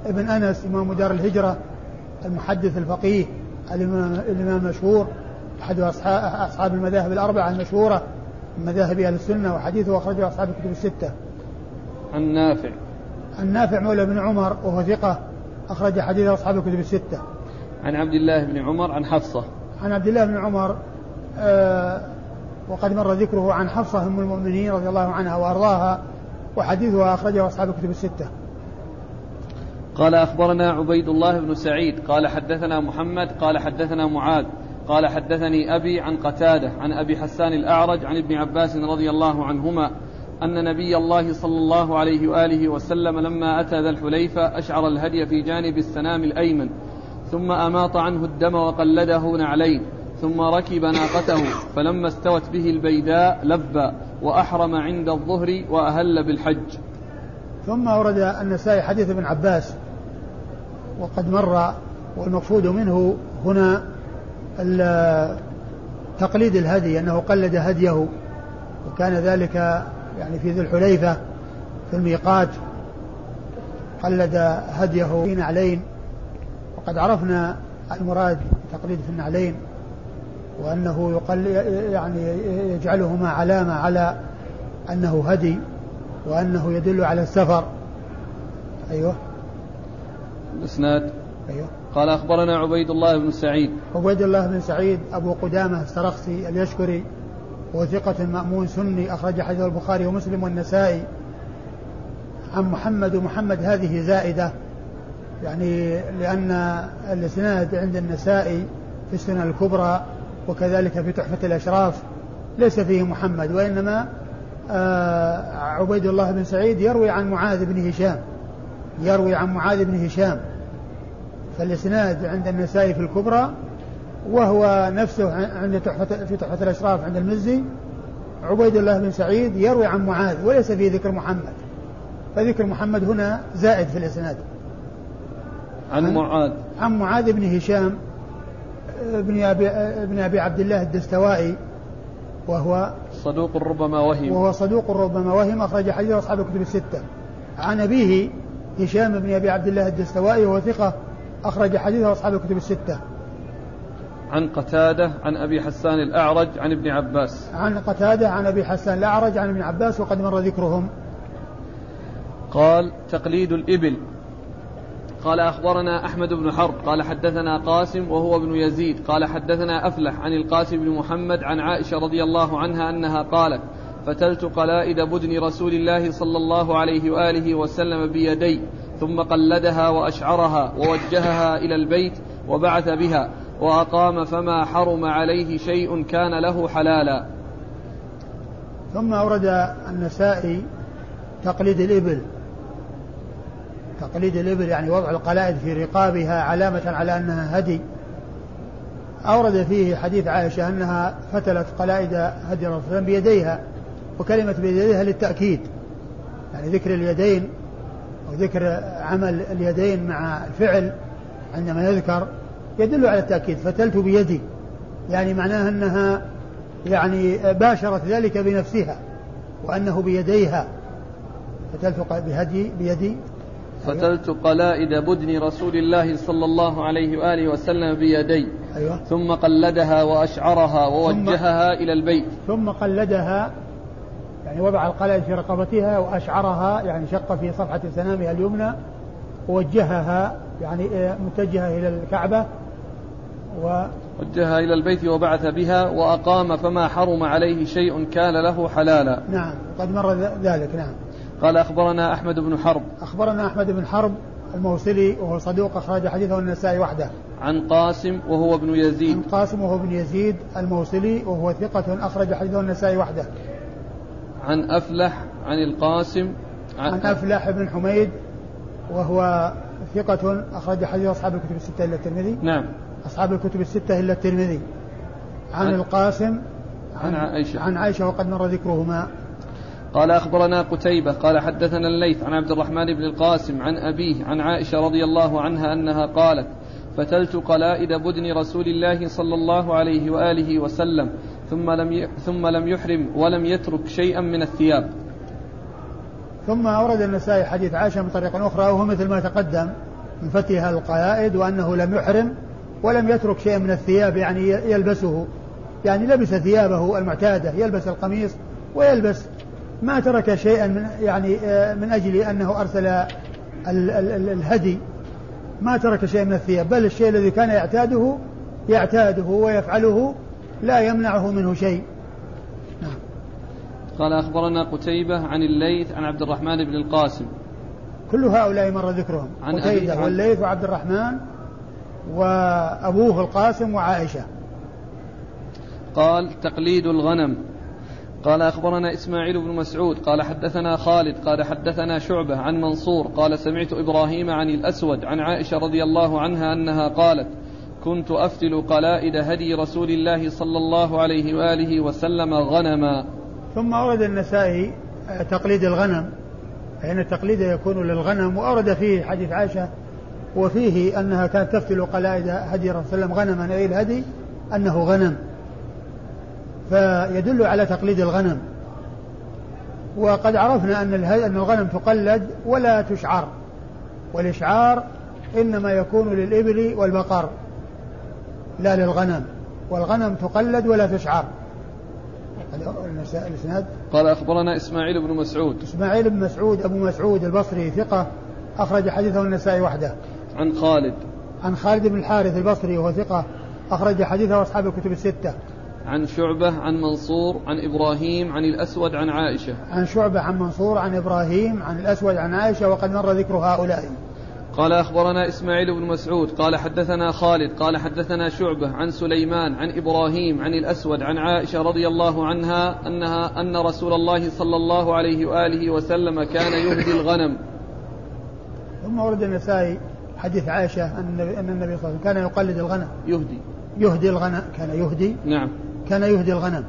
ابن أنس إمام دار الهجرة المحدث الفقيه الإمام, الإمام المشهور أحد أصحاب, أصحاب المذاهب الأربعة المشهورة من مذاهب أهل السنة، وحديثه أخرجه أصحاب الكتب الستة. عن نافع عن نافع مولى بن عمر وهو ثقة أخرج حديثه أصحاب الكتب الستة. عن عبد الله بن عمر عن حفصة عن عبد الله بن عمر آه وقد مر ذكره عن حفصة أم المؤمنين رضي الله عنها وأرضاها، وحديثها أخرجه أصحاب الكتب الستة. قال أخبرنا عبيد الله بن سعيد قال حدثنا محمد قال حدثنا معاذ قال حدثني أبي عن قتادة عن أبي حسان الأعرج عن ابن عباس رضي الله عنهما أن نبي الله صلى الله عليه وآله وسلم لما أتى ذا الحليفة أشعر الهدي في جانب السنام الأيمن، ثم أماط عنه الدم وقلده نعلين، ثم ركب ناقته، فلما استوت به البيداء لبى وأحرم عند الظهر وأهل بالحج. ثم أورد النسائي حديث ابن عباس وقد مر، والمقصود منه هنا تقليد الهدي، أنه قلد هديه، وكان ذلك يعني في ذي الحليفة في الميقات قلد هديه في نعلين، وقد عرفنا المراد تقليد في النعلين، وأنه يقل يعني يجعلهما علامة على أنه هدي وأنه يدل على السفر. أيوه الإسناد. أيوه. قال أخبرنا عبيد الله بن سعيد. عبيد الله بن سعيد أبو قدامة السرخسي اليشكري وثقة مأمون سني أخرج حديث البخاري ومسلم والنسائي. عن محمد، ومحمد هذه زائدة يعني لأن الإسناد عند النسائي في السنن الكبرى وكذلك في تحفة الأشراف ليس فيه محمد، وإنما آه عبيد الله بن سعيد يروي عن معاذ بن هشام يروي عن معاذ بن هشام فالإسناد عند النسائي في الكبرى، وهو نفسه عند تحفة في تحفة الأشراف عند المزي عبيد الله بن سعيد يروي عن معاذ وليس فيه ذكر محمد، فذكر محمد هنا زائد في الإسناد. عن, عن معاذ عن معاذ بن هشام ابن أبي, ابن أبي عبد الله الدستوائي وهو صدوق ربما وهم وهو صدوق ربما وهم أخرج حديث أصحاب الكتب الستة. عن أبيه هشام بن أبي عبد الله الدستوائي وهو ثقة أخرج حديثه أصحاب الكتب الستة. عن قتادة عن أبي حسان الأعرج عن ابن عباس. عن قتادة عن أبي حسان الأعرج عن ابن عباس وقد مر ذكرهم. قال تقليد الإبل. قال أخبرنا أحمد بن حرب قال حدثنا قاسم وهو ابن يزيد قال حدثنا أفلح عن القاسم بن محمد عن عائشة رضي الله عنها أنها قالت فتلت قلائد بدن رسول الله صلى الله عليه وآله وسلم بيدي، ثم قلدها وأشعرها ووجهها إلى البيت وبعث بها وأقام فما حرم عليه شيء كان له حلالا. ثم أورد النسائي تقليد الإبل. تقليد الإبل يعني وضع القلائد في رقابها علامة على أنها هدي. أورد فيه حديث عائشة أنها فتلت قلائد هدي الرسول صلى الله عليه وسلم بيديها، وكلمة بيديها للتأكيد، يعني ذكر اليدين أو ذكر عمل اليدين مع الفعل عندما يذكر يدل على التأكيد. فتلت بيدي يعني معناها أنها يعني باشرت ذلك بنفسها وأنه بيديها. فتلت بهدي بيدي فتلت قلائد بدن رسول الله صلى الله عليه وآله وسلم بيدي. أيوة. ثم قلدها وأشعرها ووجهها إلى البيت. ثم قلدها يعني وضع القلائد في رقبتها، وأشعرها يعني شق في صفحة سنامها اليمنى، ووجهها يعني متجهة إلى الكعبة ووجهها إلى البيت وبعث بها وأقام فما حرم عليه شيء كان له حلالا. نعم قد مر ذلك. نعم. قال أخبرنا أحمد بن حرب. أخبرنا أحمد بن حرب الموصلي وهو صدوق أخرج حديثه النسائي وحده. عن قاسم وهو ابن يزيد. عن قاسم وهو ابن يزيد الموصلي وهو ثقة أخرج حديثه النسائي وحده. عن أفلح عن القاسم عن, عن أفلح بن حميد وهو ثقة أخرج حديث أصحاب الكتب الستة إلا الترمذي. نعم أصحاب الكتب الستة إلا الترمذي. عن, عن القاسم عن, عن عائشة عن عائشة وقد مر ذكرهما. قال أخبرنا قتيبة قال حدثنا الليث عن عبد الرحمن بن القاسم عن أبيه عن عائشة رضي الله عنها أنها قالت فتلت قلائد بدن رسول الله صلى الله عليه وآله وسلم ثم لم ثم لم يحرم ولم يترك شيئا من الثياب. ثم أورد النسائي حديث عائشة من طريق أخرى وهو مثل ما تقدم، من فتح القلائد، وأنه لم يحرم ولم يترك شيئا من الثياب يعني يلبسه، يعني لبس ثيابه المعتادة، يلبس القميص ويلبس، ما ترك شيئا من يعني من أجل أنه أرسل ال ال ال الهدي، ما ترك شيئا من الثياب، بل الشيء الذي كان يعتاده يعتاده ويفعله لا يمنعه منه شيء. نعم. قال أخبرنا قتيبة عن الليث عن عبد الرحمن بن القاسم. كل هؤلاء مر ذكرهم، قتيبة والليث وعبد الرحمن وأبوه القاسم وعائشة. قال تقليد الغنم. قال أخبرنا إسماعيل بن مسعود قال حدثنا خالد قال حدثنا شعبة عن منصور قال سمعت إبراهيم عن الأسود عن عائشة رضي الله عنها أنها قالت كنت أفتل قلائد هدي رسول الله صلى الله عليه وآله وسلم غنما. ثم أورد النسائي تقليد الغنم، فإن التقليد يكون للغنم، وأورد فيه حديث عائشة وفيه أنها كانت تفتل قلائد هدي رسول الله صلى الله عليه وسلم غنما، أي الهدي أنه غنم، فيدل على تقليد الغنم. وقد عرفنا أن أن الغنم تقلد ولا تشعر، والإشعار إنما يكون للإبل والبقر لا للغنم، والغنم تقلد ولا تشعر. الإسناد قال أخبرنا إسماعيل بن مسعود. إسماعيل بن مسعود أبو مسعود البصري ثقة أخرج حديثه النسائي وحده. عن خالد عن خالد بن الحارث البصري وهو ثقة أخرج حديثه أصحاب الكتب الستة. عن شعبة عن منصور عن إبراهيم عن الأسود عن عائشة. عن شعبة عن منصور عن إبراهيم عن الأسود عن عائشة، وقد مر ذكر هؤلاء. قال أخبرنا إسماعيل بن مسعود قال حدثنا خالد قال حدثنا شعبة عن سليمان عن إبراهيم عن الأسود عن عائشة رضي الله عنها أنها أن رسول الله صلى الله عليه وآله وسلم كان يهدي الغنم. ثم ورد النسائي حديث عائشة أن النبي صلى الله عليه وسلم كان يقلد الغنم، يهدي يهدي الغنم، كان يهدي نعم كان يهدي الغنم،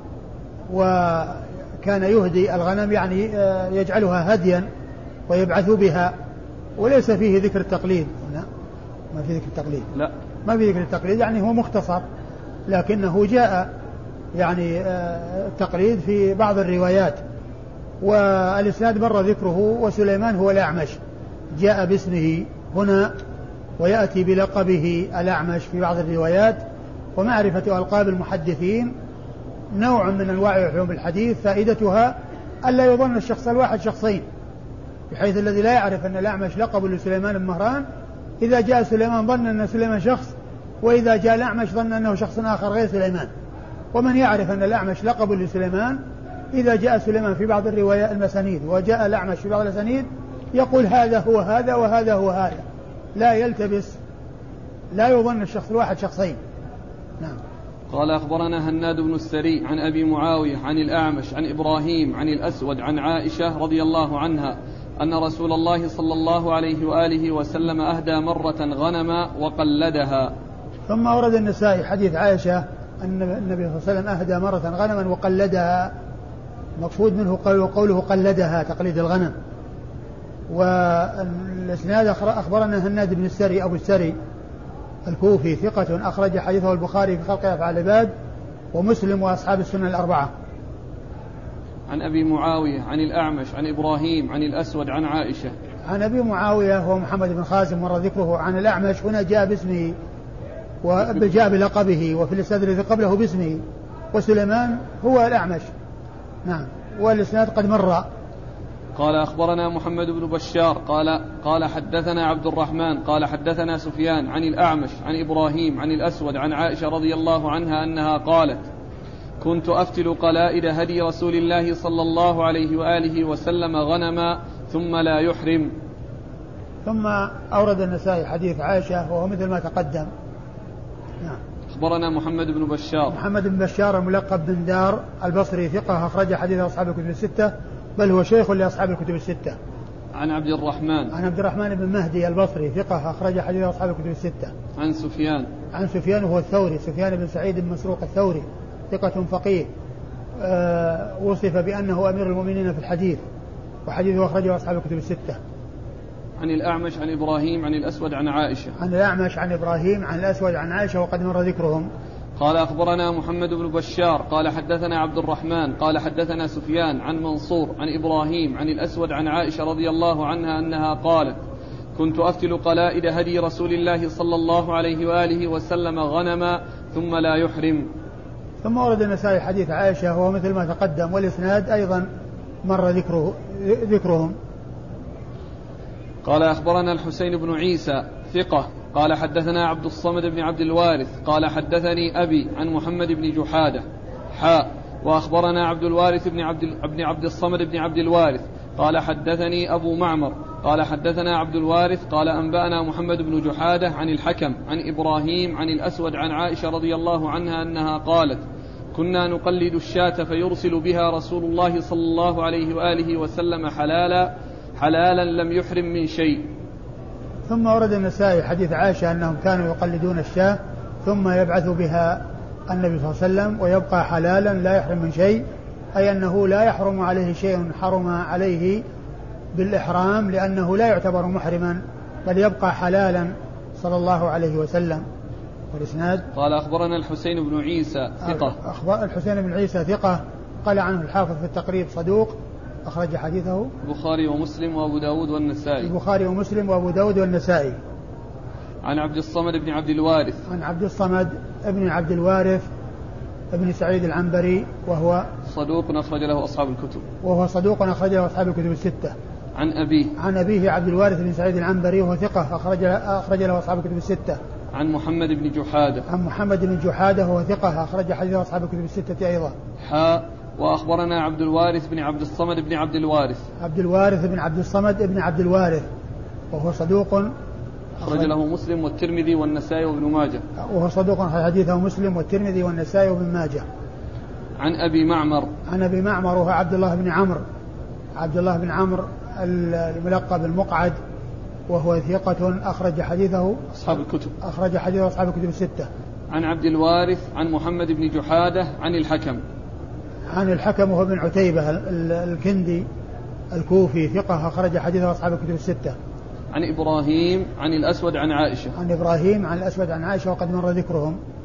وكان يهدي الغنم يعني يجعلها هديا ويبعث بها، وليس فيه ذكر التقليد. لا ما في ذكر التقليد، لا ما في ذكر التقليد، يعني هو مختصر، لكنه جاء يعني التقليد في بعض الروايات. والإسناد مر ذكره، وسليمان هو الأعمش، جاء باسمه هنا ويأتي بلقبه الأعمش في بعض الروايات. ومعرفة ألقاب المحدثين نوع من أنواع علوم الحديث، فائدتها ألا يظن الشخص الواحد شخصين، بحيث الذي لا يعرف أن الأعمش لقب لسليمان بن مهران إذا جاء سليمان ظن أن سليمان شخص، وإذا جاء الأعمش ظن أنه شخص آخر غير سليمان. ومن يعرف أن الأعمش لقب لسليمان إذا جاء سليمان في بعض الروايات المسانيد وجاء الأعمش في بعض الأسانيد يقول هذا هو هذا وهذا هو هذا، لا يلتبس، لا يظن الشخص الواحد شخصين. نعم. قال أخبرنا هناد بن السري عن أبي معاوية عن الأعمش عن إبراهيم عن الأسود عن عائشة رضي الله عنها أن رسول الله صلى الله عليه وآله وسلم أهدى مرة غنما وقلدها. ثم أورد النسائي حديث عائشة أن النبي صلى الله عليه وسلم أهدى مرة غنما وقلدها، مقصود منه قوله قلدها تقليد الغنم. والإسناد أخبرنا هناد بن السري أبو السري الكوفي ثقة أخرج حديثه البخاري في خلق أفعال العباد ومسلم وأصحاب السنن الأربعة. عن أبي معاوية عن الأعمش عن إبراهيم عن الأسود عن عائشة. عن أبي معاوية هو محمد بن خازم مر ذكره. عن الأعمش هنا جاء باسمه وجاء بلقبه، وفي الإسناد الذي قبله باسمه، وسليمان هو الأعمش. نعم. والإسناد قد مر. قال أخبرنا محمد بن بشار قال قال حدثنا عبد الرحمن قال حدثنا سفيان عن الأعمش عن إبراهيم عن الأسود عن عائشة رضي الله عنها أنها قالت كنت أفتل قلائد هدي رسول الله صلى الله عليه وآله وسلم غنما ثم لا يحرم. ثم أورد النسائي حديث عائشة وهو مثل ما تقدم. نعم. أخبرنا محمد بن بشار محمد بن بشار الملقب بن دار البصري ثقة أخرج حديث أصحاب الكتب الستة، بل هو شيخ لأصحاب الكتب الستة. عن عبد الرحمن عن عبد الرحمن بن مهدي البصري ثقة أخرج حديث أصحاب الكتب الستة. عن سفيان عن سفيان وهو الثوري، سفيان بن سعيد بن مسروق الثوري ثقة فقيه، أه وصف بأنه أمير المؤمنين في الحديث، وحديثه أخرجه أصحاب الكتب الستة. عن الأعمش عن إبراهيم عن الأسود عن عائشة. عن الأعمش عن إبراهيم عن الأسود عن عائشة وقد مر ذكرهم. قال أخبرنا محمد بن بشار قال حدثنا عبد الرحمن قال حدثنا سفيان عن منصور عن إبراهيم عن الأسود عن عائشة رضي الله عنها أنها قالت كنت أفتل قلائد هدي رسول الله صلى الله عليه وآله وسلم غنما ثم لا يحرم. ثم ورد النسائي حديث عائشة وهو مثل ما تقدم، والإسناد أيضا مر ذكره ذكرهم. قال أخبرنا الحسين بن عيسى ثقة قال حدثنا عبد الصمد بن عبد الوارث قال حدثني أبي عن محمد بن جحادة حاء وأخبرنا عبد الوارث بن عبد, بن عبد الصمد بن عبد الوارث قال حدثني أبو معمر قال حدثنا عبد الوارث قال أنبأنا محمد بن جحادة عن الحكم عن إبراهيم عن الأسود عن عائشة رضي الله عنها أنها قالت كنا نقلد الشاة فيرسل بها رسول الله صلى الله عليه وآله وسلم حلالا حلالا لم يحرم من شيء. ثم ورد النسائي حديث عائشة أنهم كانوا يقلدون الشاة ثم يبعث بها النبي صلى الله عليه وسلم ويبقى حلالا لا يحرم من شيء، أي أنه لا يحرم عليه شيء حرم عليه بالإحرام لأنه لا يعتبر محرما بل يبقى حلالا صلى الله عليه وسلم. والإسناد قال أخبرنا الحسين بن عيسى ثقة أخبر الحسين بن عيسى ثقة قال عنه الحافظ في التقريب صدوق أخرج حديثه البخاري ومسلم وأبو داود والنسائي البخاري ومسلم وأبو داود والنسائي. عن عبد الصمد بن عبد الوارث عن عبد الصمد بن عبد الوارث ابن سعيد العنبري وهو صدوق أخرج له أصحاب الكتب وهو صدوق أخرج له أصحاب الكتب الستة. عن أبيه عن أبيه عبد الوارث بن سعيد العنبري وهو ثقة أخرج أخرج له أصحاب الكتب الستة. عن محمد بن جحادة عن محمد بن جحادة وهو ثقة أخرج حديثه أصحاب الكتب الستة أيضا. حاء وأخبرنا عبد الوارث بن عبد الصمد بن عبد الوارث عبد الوارث بن عبد الصمد بن عبد الوارث وهو صدوق أخرج له مسلم والترمذي والنسائي وابن ماجه وهو صدوق حديثه مسلم والترمذي والنسائي وابن ماجه. عن أبي معمر عن أبي معمر وهو عبد الله بن عمرو عبد الله بن عمرو الملقب المقعد وهو ثقة أخرج حديثه أصحاب الكتب أخرج حديثه أصحاب الكتب الستة. عن عبد الوارث عن محمد بن جحادة عن الحكم عن الحكم وهو بن عتيبة الكندي الكوفي ثقة أخرج حديثه أصحاب الكتب الستة. عن إبراهيم عن الأسود عن عائشة عن إبراهيم عن الأسود عن عائشة وقد مر ذكرهم.